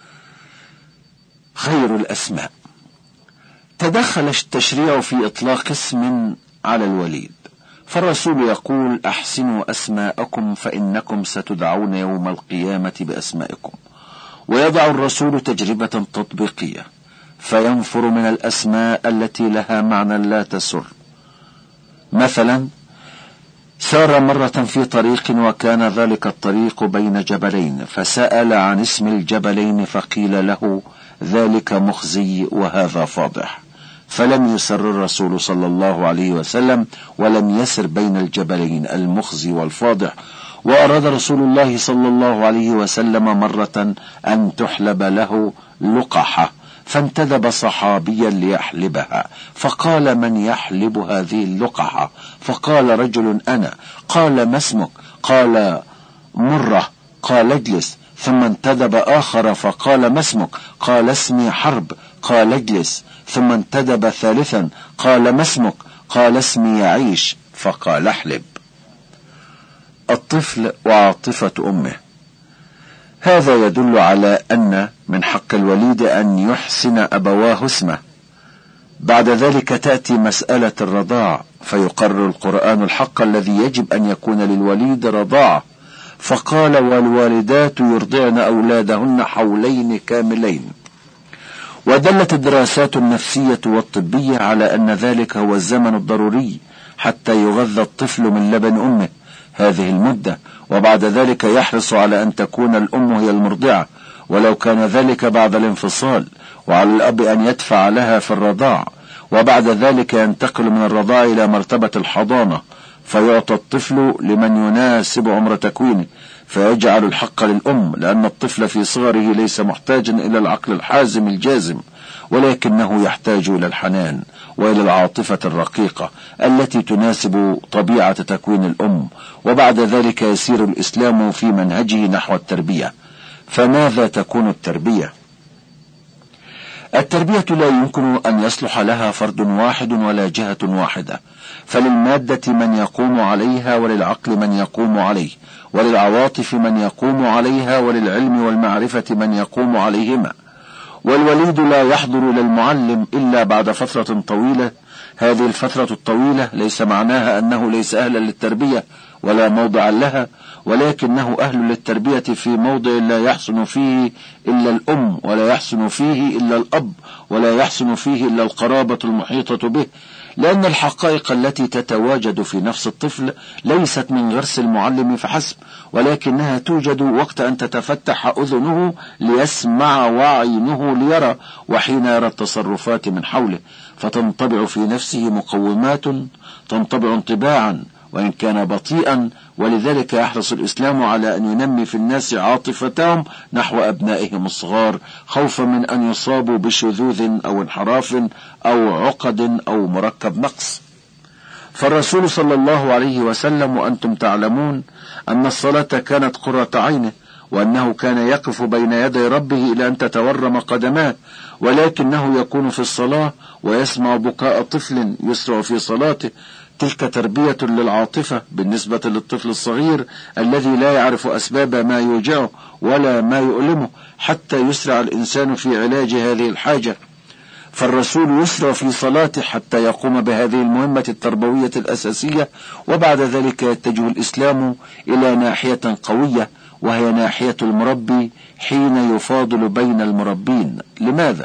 خير الأسماء. تدخل التشريع في إطلاق اسم على الوليد، فالرسول يقول: أحسنوا أسماءكم فإنكم ستدعون يوم القيامة بأسمائكم. ويضع الرسول تجربة تطبيقية فينفر من الأسماء التي لها معنى لا تسر. مثلا سار مرة في طريق وكان ذلك الطريق بين جبلين، فسأل عن اسم الجبلين فقيل له: ذلك مخزي وهذا فاضح. فلم يسر الرسول صلى الله عليه وسلم ولم يسر بين الجبلين المخزي والفاضح. وأراد رسول الله صلى الله عليه وسلم مرة أن تحلب له لقحة، فانتدب صحابيا ليحلبها، فقال: من يحلب هذه اللقحة؟ فقال: رجل أنا. قال: ما اسمك؟ قال: مرة. قال: اجلس. ثم انتدب آخر فقال: ما اسمك؟ قال: اسمي حرب. قال: اجلس. ثم انتدب ثالثا قال: ما اسمك؟ قال: اسمي يعيش. فقال: احلب. الطفل وعاطفة أمه. هذا يدل على أن من حق الوليد أن يحسن أبواه اسمه. بعد ذلك تأتي مسألة الرضاع، فيقرر القرآن الحق الذي يجب أن يكون للوليد رضاعة، فقال: والوالدات يرضعن أولادهن حولين كاملين. ودلت الدراسات النفسية والطبية على أن ذلك هو الزمن الضروري حتى يغذى الطفل من لبن أمه هذه المدة، وبعد ذلك يحرص على أن تكون الأم هي المرضعة، ولو كان ذلك بعد الانفصال، وعلى الأب أن يدفع لها في الرضاع، وبعد ذلك ينتقل من الرضاع إلى مرتبة الحضانة، فيعطى الطفل لمن يناسب عمر تكوينه، فيجعل الحق للأم، لأن الطفل في صغره ليس محتاجا إلى العقل الحازم الجازم، ولكنه يحتاج إلى الحنان وإلى العاطفة الرقيقة التي تناسب طبيعة تكوين الأم. وبعد ذلك يسير الإسلام في منهجه نحو التربية. فماذا تكون التربية؟ التربية لا يمكن أن يصلح لها فرد واحد ولا جهة واحدة، فللمادة من يقوم عليها، وللعقل من يقوم عليه، وللعواطف من يقوم عليها، وللعلم والمعرفة من يقوم عليهما. والوليد لا يحضر إلى المعلم إلا بعد فترة طويلة. هذه الفترة الطويلة ليس معناها أنه ليس أهلا للتربية ولا موضعا لها، ولكنه أهل للتربية في موضع لا يحسن فيه إلا الأم، ولا يحسن فيه إلا الأب، ولا يحسن فيه إلا القرابة المحيطة به، لأن الحقائق التي تتواجد في نفس الطفل ليست من غرس المعلم فحسب، ولكنها توجد وقت أن تتفتح أذنه ليسمع وعينه ليرى، وحين يرى التصرفات من حوله فتنطبع في نفسه مقومات تنطبع انطباعا وإن كان بطيئا. ولذلك يحرص الإسلام على أن ينمي في الناس عاطفتهم نحو أبنائهم الصغار، خوفا من أن يصابوا بشذوذ أو انحراف أو عقد أو مركب نقص. فالرسول صلى الله عليه وسلم وأنتم تعلمون أن الصلاة كانت قرة عينه، وأنه كان يقف بين يدي ربه إلى أن تتورم قدماه، ولكنه يكون في الصلاة ويسمع بكاء طفل يسرع في صلاته. تلك تربية للعاطفة بالنسبة للطفل الصغير الذي لا يعرف أسباب ما يوجعه ولا ما يؤلمه، حتى يسرع الإنسان في علاج هذه الحاجة. فالرسول يسرع في صلاته حتى يقوم بهذه المهمة التربوية الأساسية، وبعد ذلك يتجه الإسلام إلى ناحية قوية، وهي ناحية المربي حين يفاضل بين المربين. لماذا؟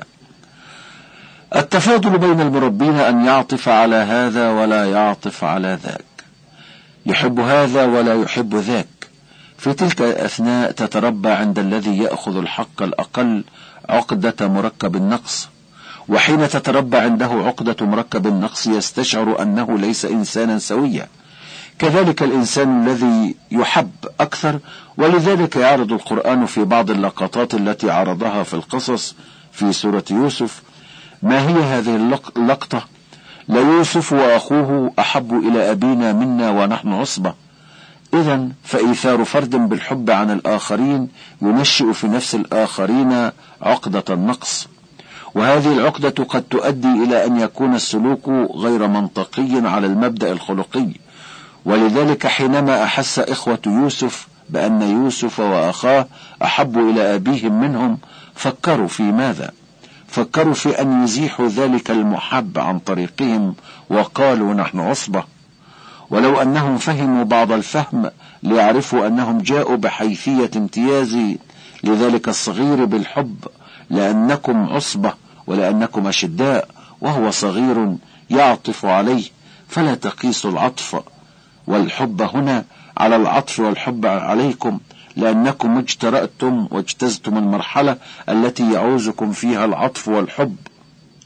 التفاضل بين المربين أن يعطف على هذا ولا يعطف على ذاك، يحب هذا ولا يحب ذاك. في تلك الأثناء تتربى عند الذي يأخذ الحق الأقل عقدة مركب النقص، وحين تتربى عنده عقدة مركب النقص يستشعر أنه ليس إنسانا سويا. كذلك الإنسان الذي يحب أكثر. ولذلك يعرض القرآن في بعض اللقطات التي عرضها في القصص في سورة يوسف. ما هي هذه اللقطة؟ ليوسف وأخوه أحب إلى أبينا منا ونحن عصبة. إذن فإيثار فرد بالحب عن الآخرين ينشئ في نفس الآخرين عقدة النقص، وهذه العقدة قد تؤدي إلى أن يكون السلوك غير منطقي على المبدأ الخلقي. ولذلك حينما أحس إخوة يوسف بأن يوسف وأخاه أحب إلى أبيهم منهم، فكروا في ماذا؟ فكروا في أن يزيحوا ذلك المحب عن طريقهم، وقالوا نحن عصبة. ولو أنهم فهموا بعض الفهم ليعرفوا أنهم جاءوا بحيثية امتياز لذلك الصغير بالحب، لأنكم عصبة ولأنكم أشداء وهو صغير يعطف عليه، فلا تقيسوا العطف والحب هنا على العطف والحب عليكم، لأنكم اجترأتم واجتزتم المرحلة التي يعوزكم فيها العطف والحب.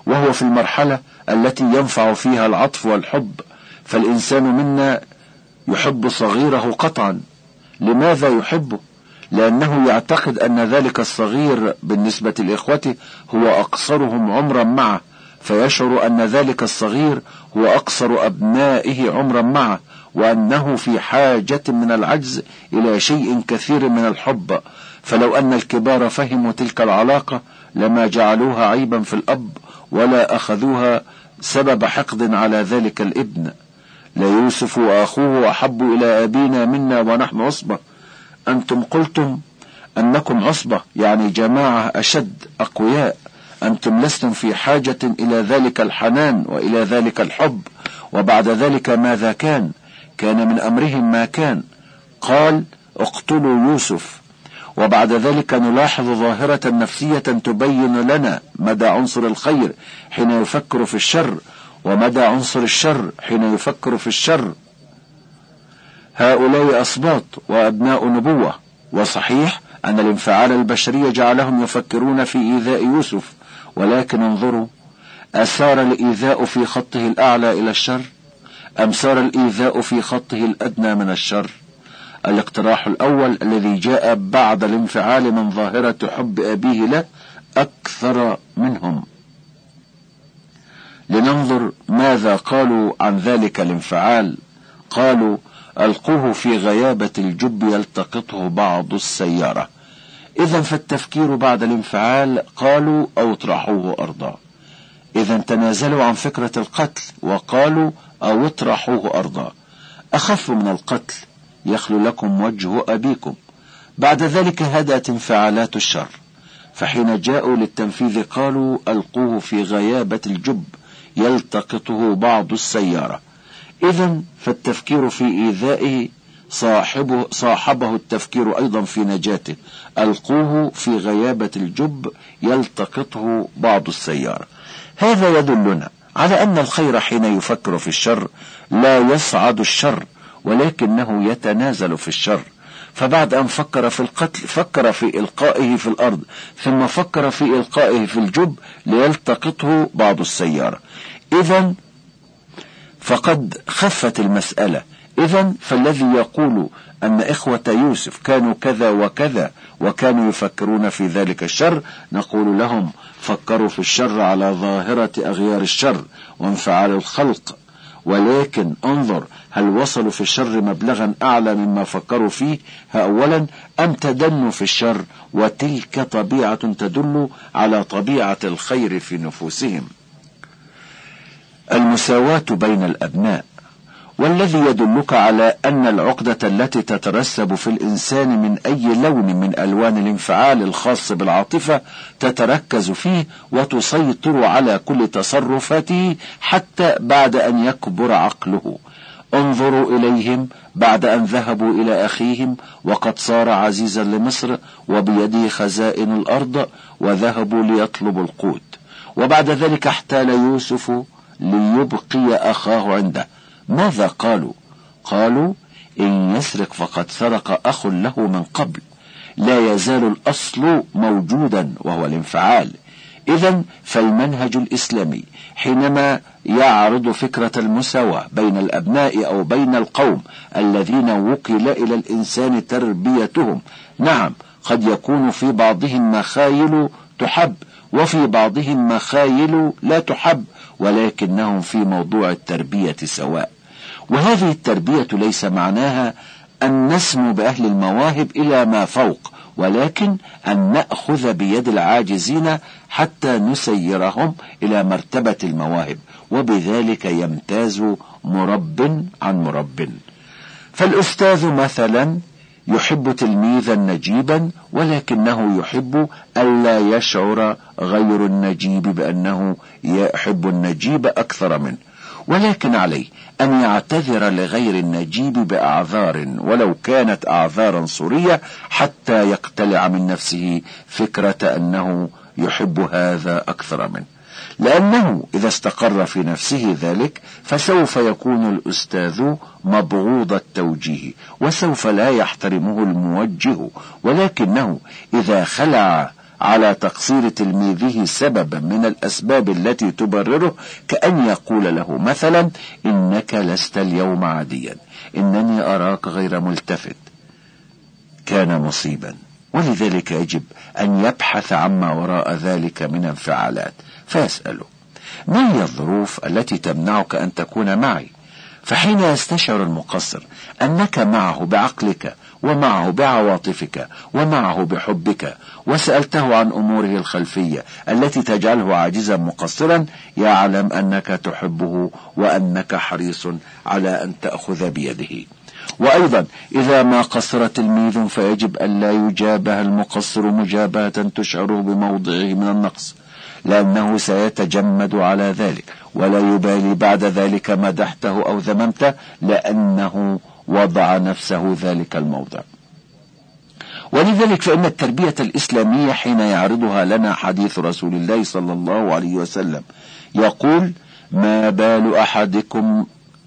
وهو في المرحلة التي ينفع فيها العطف والحب، فالإنسان منا يحب صغيره قطعا. لماذا يحبه؟ لأنه يعتقد أن ذلك الصغير بالنسبة لإخوته هو أقصرهم عمرا معه، فيشعر أن ذلك الصغير هو أقصر أبنائه عمرا معه، وأنه في حاجة من العجز إلى شيء كثير من الحب. فلو أن الكبار فهموا تلك العلاقة لما جعلوها عيبا في الأب، ولا أخذوها سبب حقد على ذلك الابن. ليوسف وأخوه أحب إلى أبينا منا ونحن عصبة. أنتم قلتم أنكم عصبة، يعني جماعة أشد أقوياء. أنتم لستم في حاجة إلى ذلك الحنان وإلى ذلك الحب. وبعد ذلك ماذا كان؟ كان من أمرهم ما كان، قال اقتلوا يوسف. وبعد ذلك نلاحظ ظاهرة نفسية تبين لنا مدى عنصر الخير حين يفكر في الشر، ومدى عنصر الشر حين يفكر في الشر. هؤلاء أصباط وأبناء نبوة، وصحيح أن الانفعال البشري جعلهم يفكرون في إيذاء يوسف، ولكن انظروا، أسار الإيذاء في خطه الأعلى إلى الشر أم سار الإيذاء في خطه الأدنى من الشر؟ الاقتراح الأول الذي جاء بعد الانفعال من ظاهرة حب أبيه له أكثر منهم. لننظر ماذا قالوا عن ذلك الانفعال. قالوا ألقوه في غيابة الجب يلتقطه بعض السيارة. إذن فالتفكير بعد الانفعال قالوا أو اطرحوه أرضا. إذن تنازلوا عن فكرة القتل وقالوا أو اطرحوه أرضا، أخف من القتل، يخلو لكم وجه أبيكم. بعد ذلك هدأت انفعالات الشر، فحين جاءوا للتنفيذ قالوا ألقوه في غيابة الجب يلتقطه بعض السيارة. إذن فالتفكير في إيذائه صاحبه, صاحبه التفكير أيضا في نجاته. ألقوه في غيابة الجب يلتقطه بعض السيارة. هذا يدلنا على أن الخير حين يفكر في الشر لا يصعد الشر، ولكنه يتنازل في الشر. فبعد أن فكر في القتل فكر في إلقائه في الأرض، ثم فكر في إلقائه في الجب ليلتقطه بعض السيارة. إذن فقد خفت المسألة. إذن فالذي يقول أن إخوة يوسف كانوا كذا وكذا وكانوا يفكرون في ذلك الشر، نقول لهم فكروا في الشر على ظاهرة أغيار الشر وانفعال الخلق، ولكن انظر هل وصلوا في الشر مبلغا أعلى مما فكروا فيه أولا، أم تدنوا في الشر، وتلك طبيعة تدل على طبيعة الخير في نفوسهم. المساواة بين الأبناء. والذي يدلك على أن العقدة التي تترسب في الإنسان من أي لون من ألوان الانفعال الخاص بالعاطفة تتركز فيه وتسيطر على كل تصرفاته حتى بعد أن يكبر عقله. انظروا إليهم بعد أن ذهبوا إلى أخيهم وقد صار عزيزا لمصر وبيده خزائن الأرض، وذهبوا ليطلبوا القوت، وبعد ذلك احتال يوسف ليبقي أخاه عنده. ماذا قالوا؟ قالوا إن يسرق فقد سرق أخ له من قبل. لا يزال الأصل موجودا وهو الانفعال. إذن فالمنهج الإسلامي حينما يعرض فكرة المساواة بين الأبناء أو بين القوم الذين وكل إلى الإنسان تربيتهم، نعم قد يكون في بعضهم مخايل تحب وفي بعضهم مخايل لا تحب، ولكنهم في موضوع التربية سواء. وهذه التربية ليس معناها أن نسمو بأهل المواهب إلى ما فوق، ولكن أن نأخذ بيد العاجزين حتى نسيرهم إلى مرتبة المواهب، وبذلك يمتاز مرب عن مرب. فالأستاذ مثلا يحب تلميذا نجيبا، ولكنه يحب ألا يشعر غير النجيب بأنه يحب النجيب أكثر منه، ولكن عليه أن يعتذر لغير النجيب بأعذار ولو كانت أعذارا صورية حتى يقتلع من نفسه فكرة أنه يحب هذا أكثر منه، لأنه إذا استقر في نفسه ذلك فسوف يكون الأستاذ مبغوض التوجيه وسوف لا يحترمه الموجه. ولكنه إذا خلع على تقصير تلميذه سببا من الأسباب التي تبرره، كأن يقول له مثلا: إنك لست اليوم عاديا، إنني أراك غير ملتفت، كان مصيبا. ولذلك يجب أن يبحث عما وراء ذلك من انفعالات، فيسأله: ما هي الظروف التي تمنعك أن تكون معي؟ فحين يستشعر المقصر أنك معه بعقلك ومعه بعواطفك ومعه بحبك، وسألته عن أموره الخلفية التي تجعله عاجزا مقصرا، يعلم أنك تحبه وأنك حريص على أن تأخذ بيده. وأيضا إذا ما قصر تلميذ فيجب أن لا يجابه المقصر مجابهة تشعره بموضعه من النقص، لأنه سيتجمد على ذلك ولا يبالي بعد ذلك مدحته أو ذممته، لأنه وضع نفسه ذلك الموضع. ولذلك فإن التربية الإسلامية حين يعرضها لنا حديث رسول الله صلى الله عليه وسلم يقول: ما بال أحدكم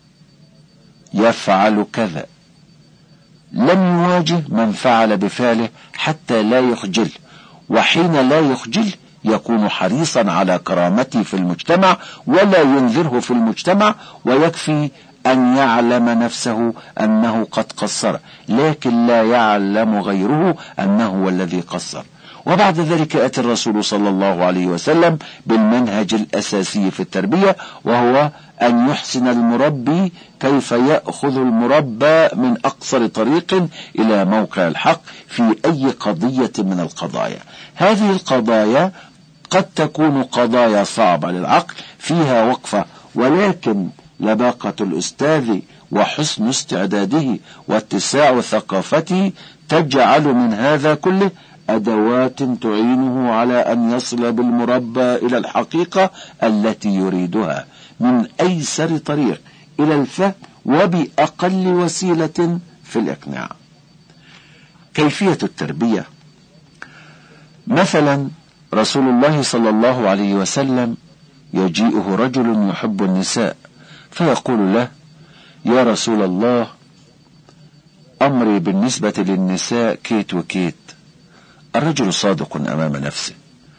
يفعل كذا، لم يواجه من فعل بفعله حتى لا يخجل، وحين لا يخجل يكون حريصا على كرامته في المجتمع ولا ينذره في المجتمع، ويكفي أن يعلم نفسه أنه قد قصر، لكن لا يعلم غيره أنه هو الذي قصر. وبعد ذلك يأتي الرسول صلى الله عليه وسلم بالمنهج الأساسي في التربية، وهو أن يحسن المربي كيف يأخذ المربى من أقصر طريق إلى موقع الحق في أي قضية من القضايا. هذه القضايا قد تكون قضايا صعبة للعقل فيها وقفة، ولكن لباقة الأستاذ وحسن استعداده واتساع ثقافته تجعل من هذا كله أدوات تعينه على أن يصل بالمربى إلى الحقيقة التي يريدها من أيسر طريق إلى الفهم وبأقل وسيلة في الإقناع. كيفية التربية: مثلا رسول الله صلى الله عليه وسلم يجيئه رجل يحب النساء فيقول له: يا رسول الله، أمري بالنسبة للنساء كيت وكيت. الرجل صادق أمام نفسه،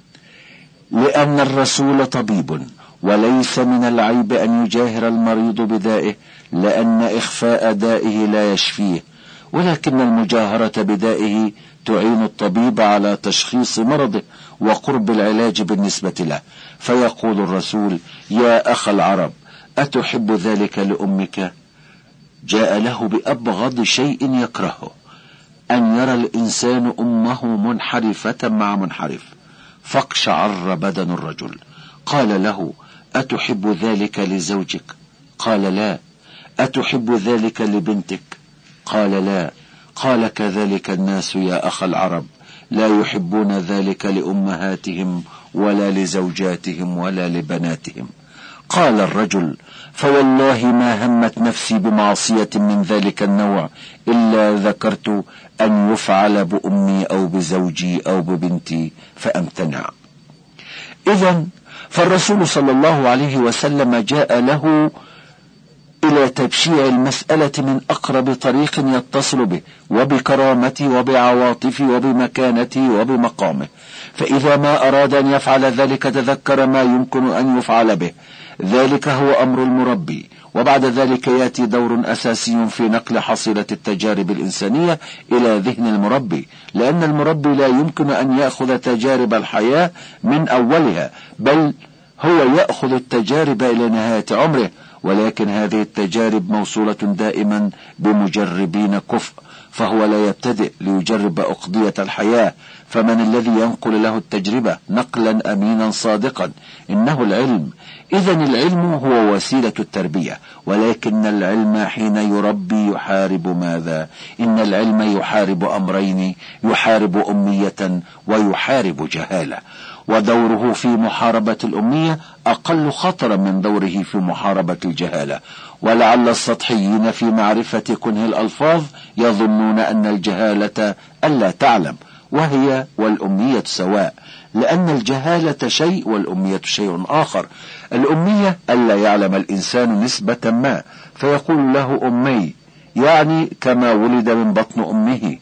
لأن الرسول طبيب، وليس من العيب أن يجاهر المريض بدائه، لأن إخفاء دائه لا يشفيه، ولكن المجاهرة بدائه تعين الطبيب على تشخيص مرضه وقرب العلاج بالنسبة له. فيقول الرسول: يا أخ العرب، أتحب ذلك لأمك؟ جاء له بأبغض شيء يكرهه، أن يرى الإنسان أمه منحرفة مع منحرف، فاقشعر بدن الرجل. قال له: أتحب ذلك لزوجك؟ قال: لا. أتحب ذلك لبنتك؟ قال: لا. قال: كذلك الناس يا أخ العرب، لا يحبون ذلك لأمهاتهم ولا لزوجاتهم ولا لبناتهم. قال الرجل: فوالله ما همت نفسي بمعصية من ذلك النوع إلا ذكرت أن يفعل بأمي أو بزوجي أو ببنتي فأمتنع. إذن فالرسول صلى الله عليه وسلم جاء له إلى تبشيع المسألة من أقرب طريق يتصل به وبكرامته وبعواطفه وبمكانته وبمقامه، فإذا ما أراد أن يفعل ذلك تذكر ما يمكن أن يفعل به. ذلك هو أمر المربي. وبعد ذلك يأتي دور أساسي في نقل حصيلة التجارب الإنسانية إلى ذهن المربي، لأن المربي لا يمكن أن يأخذ تجارب الحياة من أولها، بل هو يأخذ التجارب إلى نهاية عمره، ولكن هذه التجارب موصولة دائما بمجربين كفء، فهو لا يبتدئ ليجرب أقضية الحياة. فمن الذي ينقل له التجربة نقلا أمينا صادقا؟ إنه العلم. إذن العلم هو وسيلة التربية، ولكن العلم حين يربي يحارب ماذا؟ إن العلم يحارب أمرين: يحارب أمية ويحارب جهالة. ودوره في محاربة الأمية أقل خطرا من دوره في محاربة الجهالة. ولعل السطحيين في معرفة كنه الألفاظ يظنون أن الجهالة ألا تعلم، وهي والأمية سواء، لأن الجهالة شيء والأمية شيء آخر. الأمية ألا يعلم الإنسان نسبة ما، فيقول له أمي، يعني كما ولد من بطن أمه،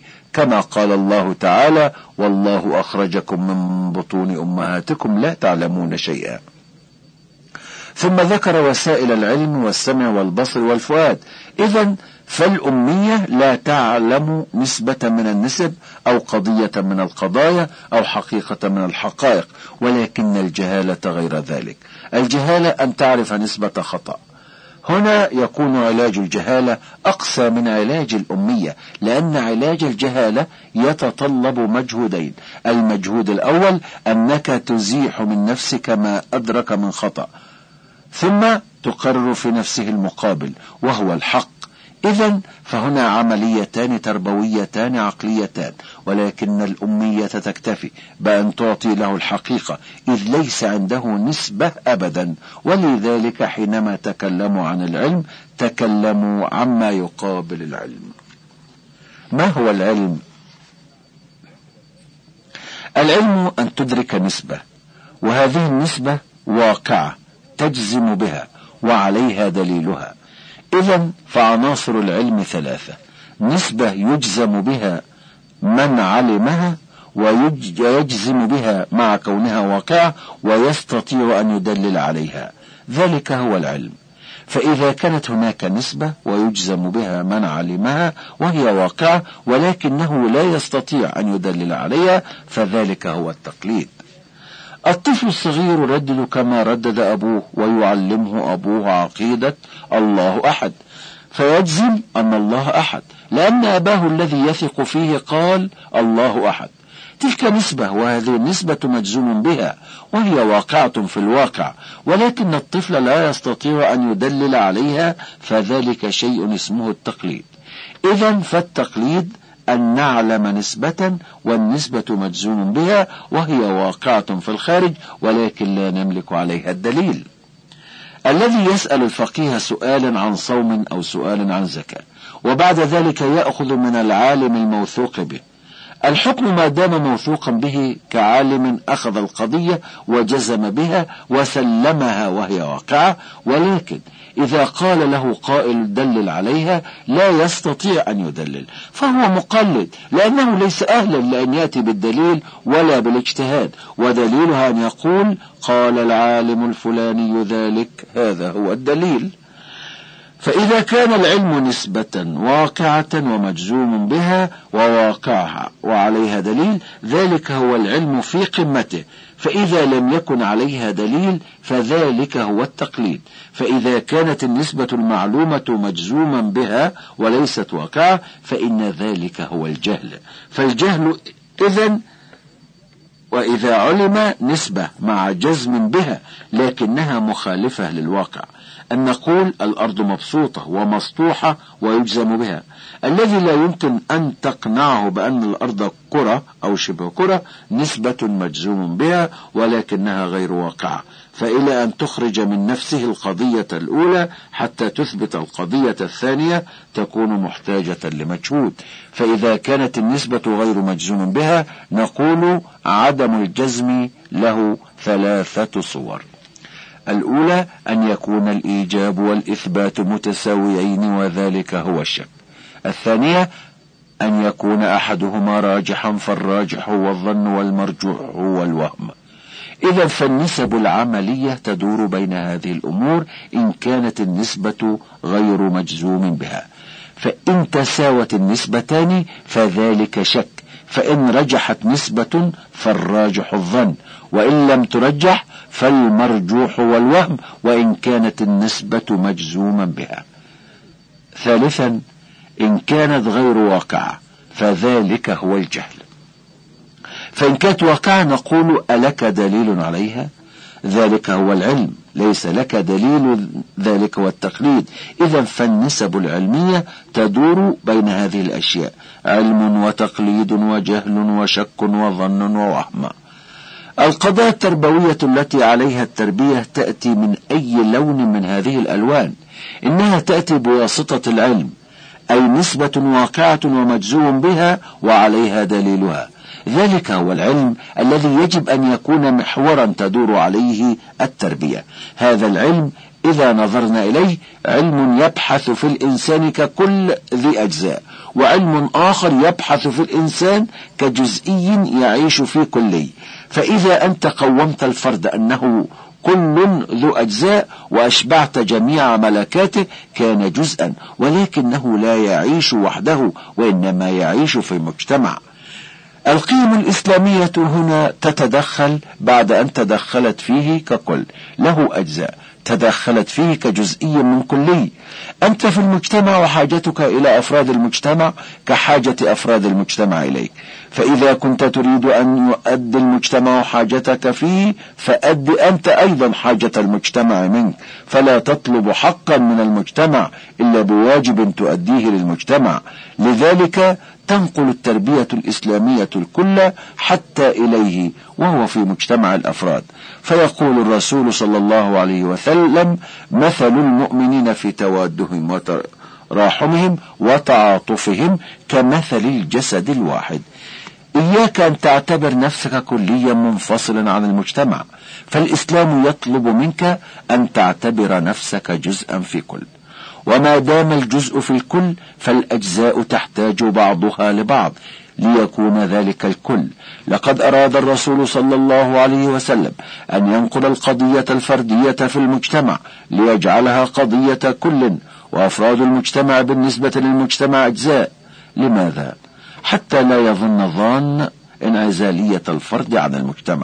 كما قال الله تعالى: والله أخرجكم من بطون أمهاتكم لا تعلمون شيئا. ثم ذكر وسائل العلم والسمع والبصر والفؤاد. إذن فالأمية لا تعلم نسبة من النسب أو قضية من القضايا أو حقيقة من الحقائق، ولكن الجهالة غير ذلك. الجهالة أن تعرف نسبة خطأ. هنا يكون علاج الجهالة أقسى من علاج الأمية، لأن علاج الجهالة يتطلب مجهودين. المجهود الأول أنك تزيح من نفسك ما أدرك من خطأ، ثم تقرر في نفسه المقابل وهو الحق. إذن فهنا عمليتان تربويتان عقليتان، ولكن الأمية تكتفي بأن تعطي له الحقيقة، إذ ليس عنده نسبة أبدا. ولذلك حينما تكلموا عن العلم تكلموا عما يقابل العلم. ما هو العلم؟ العلم أن تدرك نسبة، وهذه النسبة واقعة تجزم بها وعليها دليلها. إذن فعناصر العلم ثلاثة: نسبة يجزم بها من علمها، ويجزم بها مع كونها واقعة، ويستطيع أن يدلل عليها. ذلك هو العلم. فإذا كانت هناك نسبة ويجزم بها من علمها وهي واقعة ولكنه لا يستطيع أن يدلل عليها، فذلك هو التقليد. الطفل الصغير يردد كما ردد أبوه، ويعلمه أبوه عقيدة الله أحد، فيجزم أن الله أحد لأن أباه الذي يثق فيه قال الله أحد. تلك نسبة، وهذه النسبة مجزوم بها وهي واقعة في الواقع، ولكن الطفل لا يستطيع أن يدلل عليها، فذلك شيء اسمه التقليد. إذن فالتقليد أن نعلم نسبة والنسبة مجزوم بها وهي واقعة في الخارج، ولكن لا نملك عليها الدليل. الذي يسأل الفقيه سؤالا عن صوم أو سؤالا عن زكاة، وبعد ذلك يأخذ من العالم الموثوق به الحكم ما دام موثوقا به، كعالم أخذ القضية وجزم بها وسلمها وهي واقعة، ولكن إذا قال له قائل دلل عليها لا يستطيع أن يدلل، فهو مقلد لأنه ليس أهلا لأن يأتي بالدليل ولا بالاجتهاد، ودليلها أن يقول قال العالم الفلاني ذلك، هذا هو الدليل. فإذا كان العلم نسبة واقعة ومجزوم بها وواقعها وعليها دليل، ذلك هو العلم في قمته. فإذا لم يكن عليها دليل فذلك هو التقليد. فإذا كانت النسبة المعلومة مجزوما بها وليست واقعة فإن ذلك هو الجهل. فالجهل إذن وإذا علم نسبة مع جزم بها لكنها مخالفة للواقع، أن نقول الأرض مبسوطة ومسطوحة ويجزم بها، الذي لا يمكن أن تقنعه بأن الأرض كرة أو شبه كرة نسبة مجزوم بها ولكنها غير واقعة. فإلى أن تخرج من نفسه القضية الأولى حتى تثبت القضية الثانية تكون محتاجة لمجهود. فإذا كانت النسبة غير مجزوم بها نقول عدم الجزم له ثلاثة صور: الأولى أن يكون الإيجاب والإثبات متساويين وذلك هو الشك. الثانية أن يكون أحدهما راجحا فالراجح هو الظن والمرجوح هو الوهم. إذا فالنسب العملية تدور بين هذه الأمور إن كانت النسبة غير مجزوم بها. فإن تساوت النسبتان فذلك شك، فإن رجحت نسبة فالراجح الظن، وإن لم ترجح فالمرجوح والوهم وإن كانت النسبة مجزوما بها. ثالثا إن كانت غير واقعة فذلك هو الجهل. فإن كانت واقعة نقول ألك دليل عليها؟ ذلك هو العلم، ليس لك دليل، ذلك هو التقليد. إذا فالنسب العلمية تدور بين هذه الأشياء: علم وتقليد وجهل وشك وظن ووهم. القضايا التربوية التي عليها التربية تأتي من أي لون من هذه الألوان، إنها تأتي بواسطة العلم، أي نسبة واقعة ومجزوم بها وعليها دليلها. ذلك هو العلم الذي يجب أن يكون محورا تدور عليه التربية. هذا العلم إذا نظرنا إليه علم يبحث في الإنسان ككل ذي أجزاء، وعلم آخر يبحث في الإنسان كجزئي يعيش في كلي. فإذا أنت قومت الفرد أنه كل ذو أجزاء وأشبعت جميع ملكاته كان جزءا، ولكنه لا يعيش وحده وإنما يعيش في مجتمع. القيم الإسلامية هنا تتدخل بعد أن تدخلت فيه ككل له أجزاء، تدخلت فيه كجزئي من كلي. أنت في المجتمع وحاجتك إلى أفراد المجتمع كحاجة أفراد المجتمع إليك، فإذا كنت تريد أن يؤدي المجتمع حاجتك فيه فأد أنت أيضا حاجة المجتمع منك، فلا تطلب حقا من المجتمع إلا بواجب تؤديه للمجتمع. لذلك تنقل التربية الإسلامية الكل حتى إليه وهو في مجتمع الأفراد. فيقول الرسول صلى الله عليه وسلم: مثل المؤمنين في توادهم وتراحمهم وتعاطفهم كمثل الجسد الواحد. إياك أن تعتبر نفسك كليا منفصلا عن المجتمع، فالإسلام يطلب منك أن تعتبر نفسك جزءا في كل، وما دام الجزء في الكل فالأجزاء تحتاج بعضها لبعض ليكون ذلك الكل. لقد أراد الرسول صلى الله عليه وسلم أن ينقل القضية الفردية في المجتمع ليجعلها قضية كل، وأفراد المجتمع بالنسبة للمجتمع أجزاء. لماذا؟ حتى لا يظن ظان انعزالية الفرد عن المجتمع.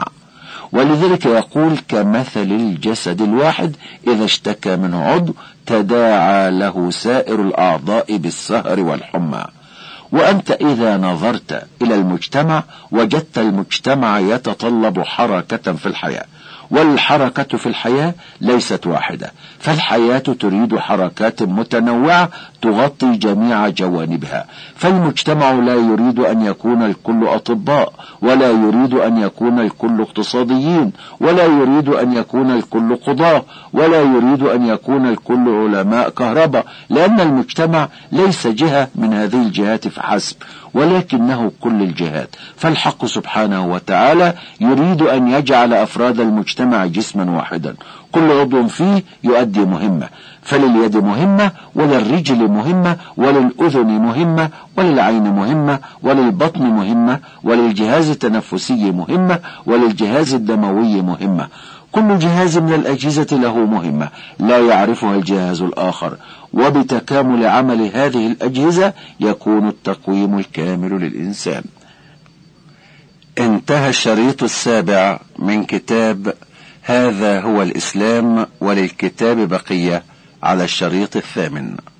ولذلك يقول: كمثل الجسد الواحد إذا اشتكى منه عضو تداعى له سائر الأعضاء بالسهر والحمى. وأنت إذا نظرت إلى المجتمع وجدت المجتمع يتطلب حركة في الحياة، والحركة في الحياة ليست واحدة، فالحياة تريد حركات متنوعة تغطي جميع جوانبها. فالمجتمع لا يريد أن يكون الكل أطباء، ولا يريد أن يكون الكل اقتصاديين، ولا يريد أن يكون الكل قضاة، ولا يريد أن يكون الكل علماء كهرباء، لأن المجتمع ليس جهة من هذه الجهات فحسب، ولكنه كل الجهات. فالحق سبحانه وتعالى يريد أن يجعل أفراد المجتمع جسما واحدا، كل عضو فيه يؤدي مهمة، فلليد مهمة، وللرجل مهمة، وللأذن مهمة، وللعين مهمة، وللبطن مهمة، وللجهاز التنفسي مهمة، وللجهاز الدموي مهمة. كل جهاز من الأجهزة له مهمة لا يعرفها الجهاز الآخر، وبتكامل عمل هذه الأجهزة يكون التقويم الكامل للإنسان. انتهى الشريط السابع من كتاب هذا هو الإسلام، وللكتاب بقية على الشريط الثامن.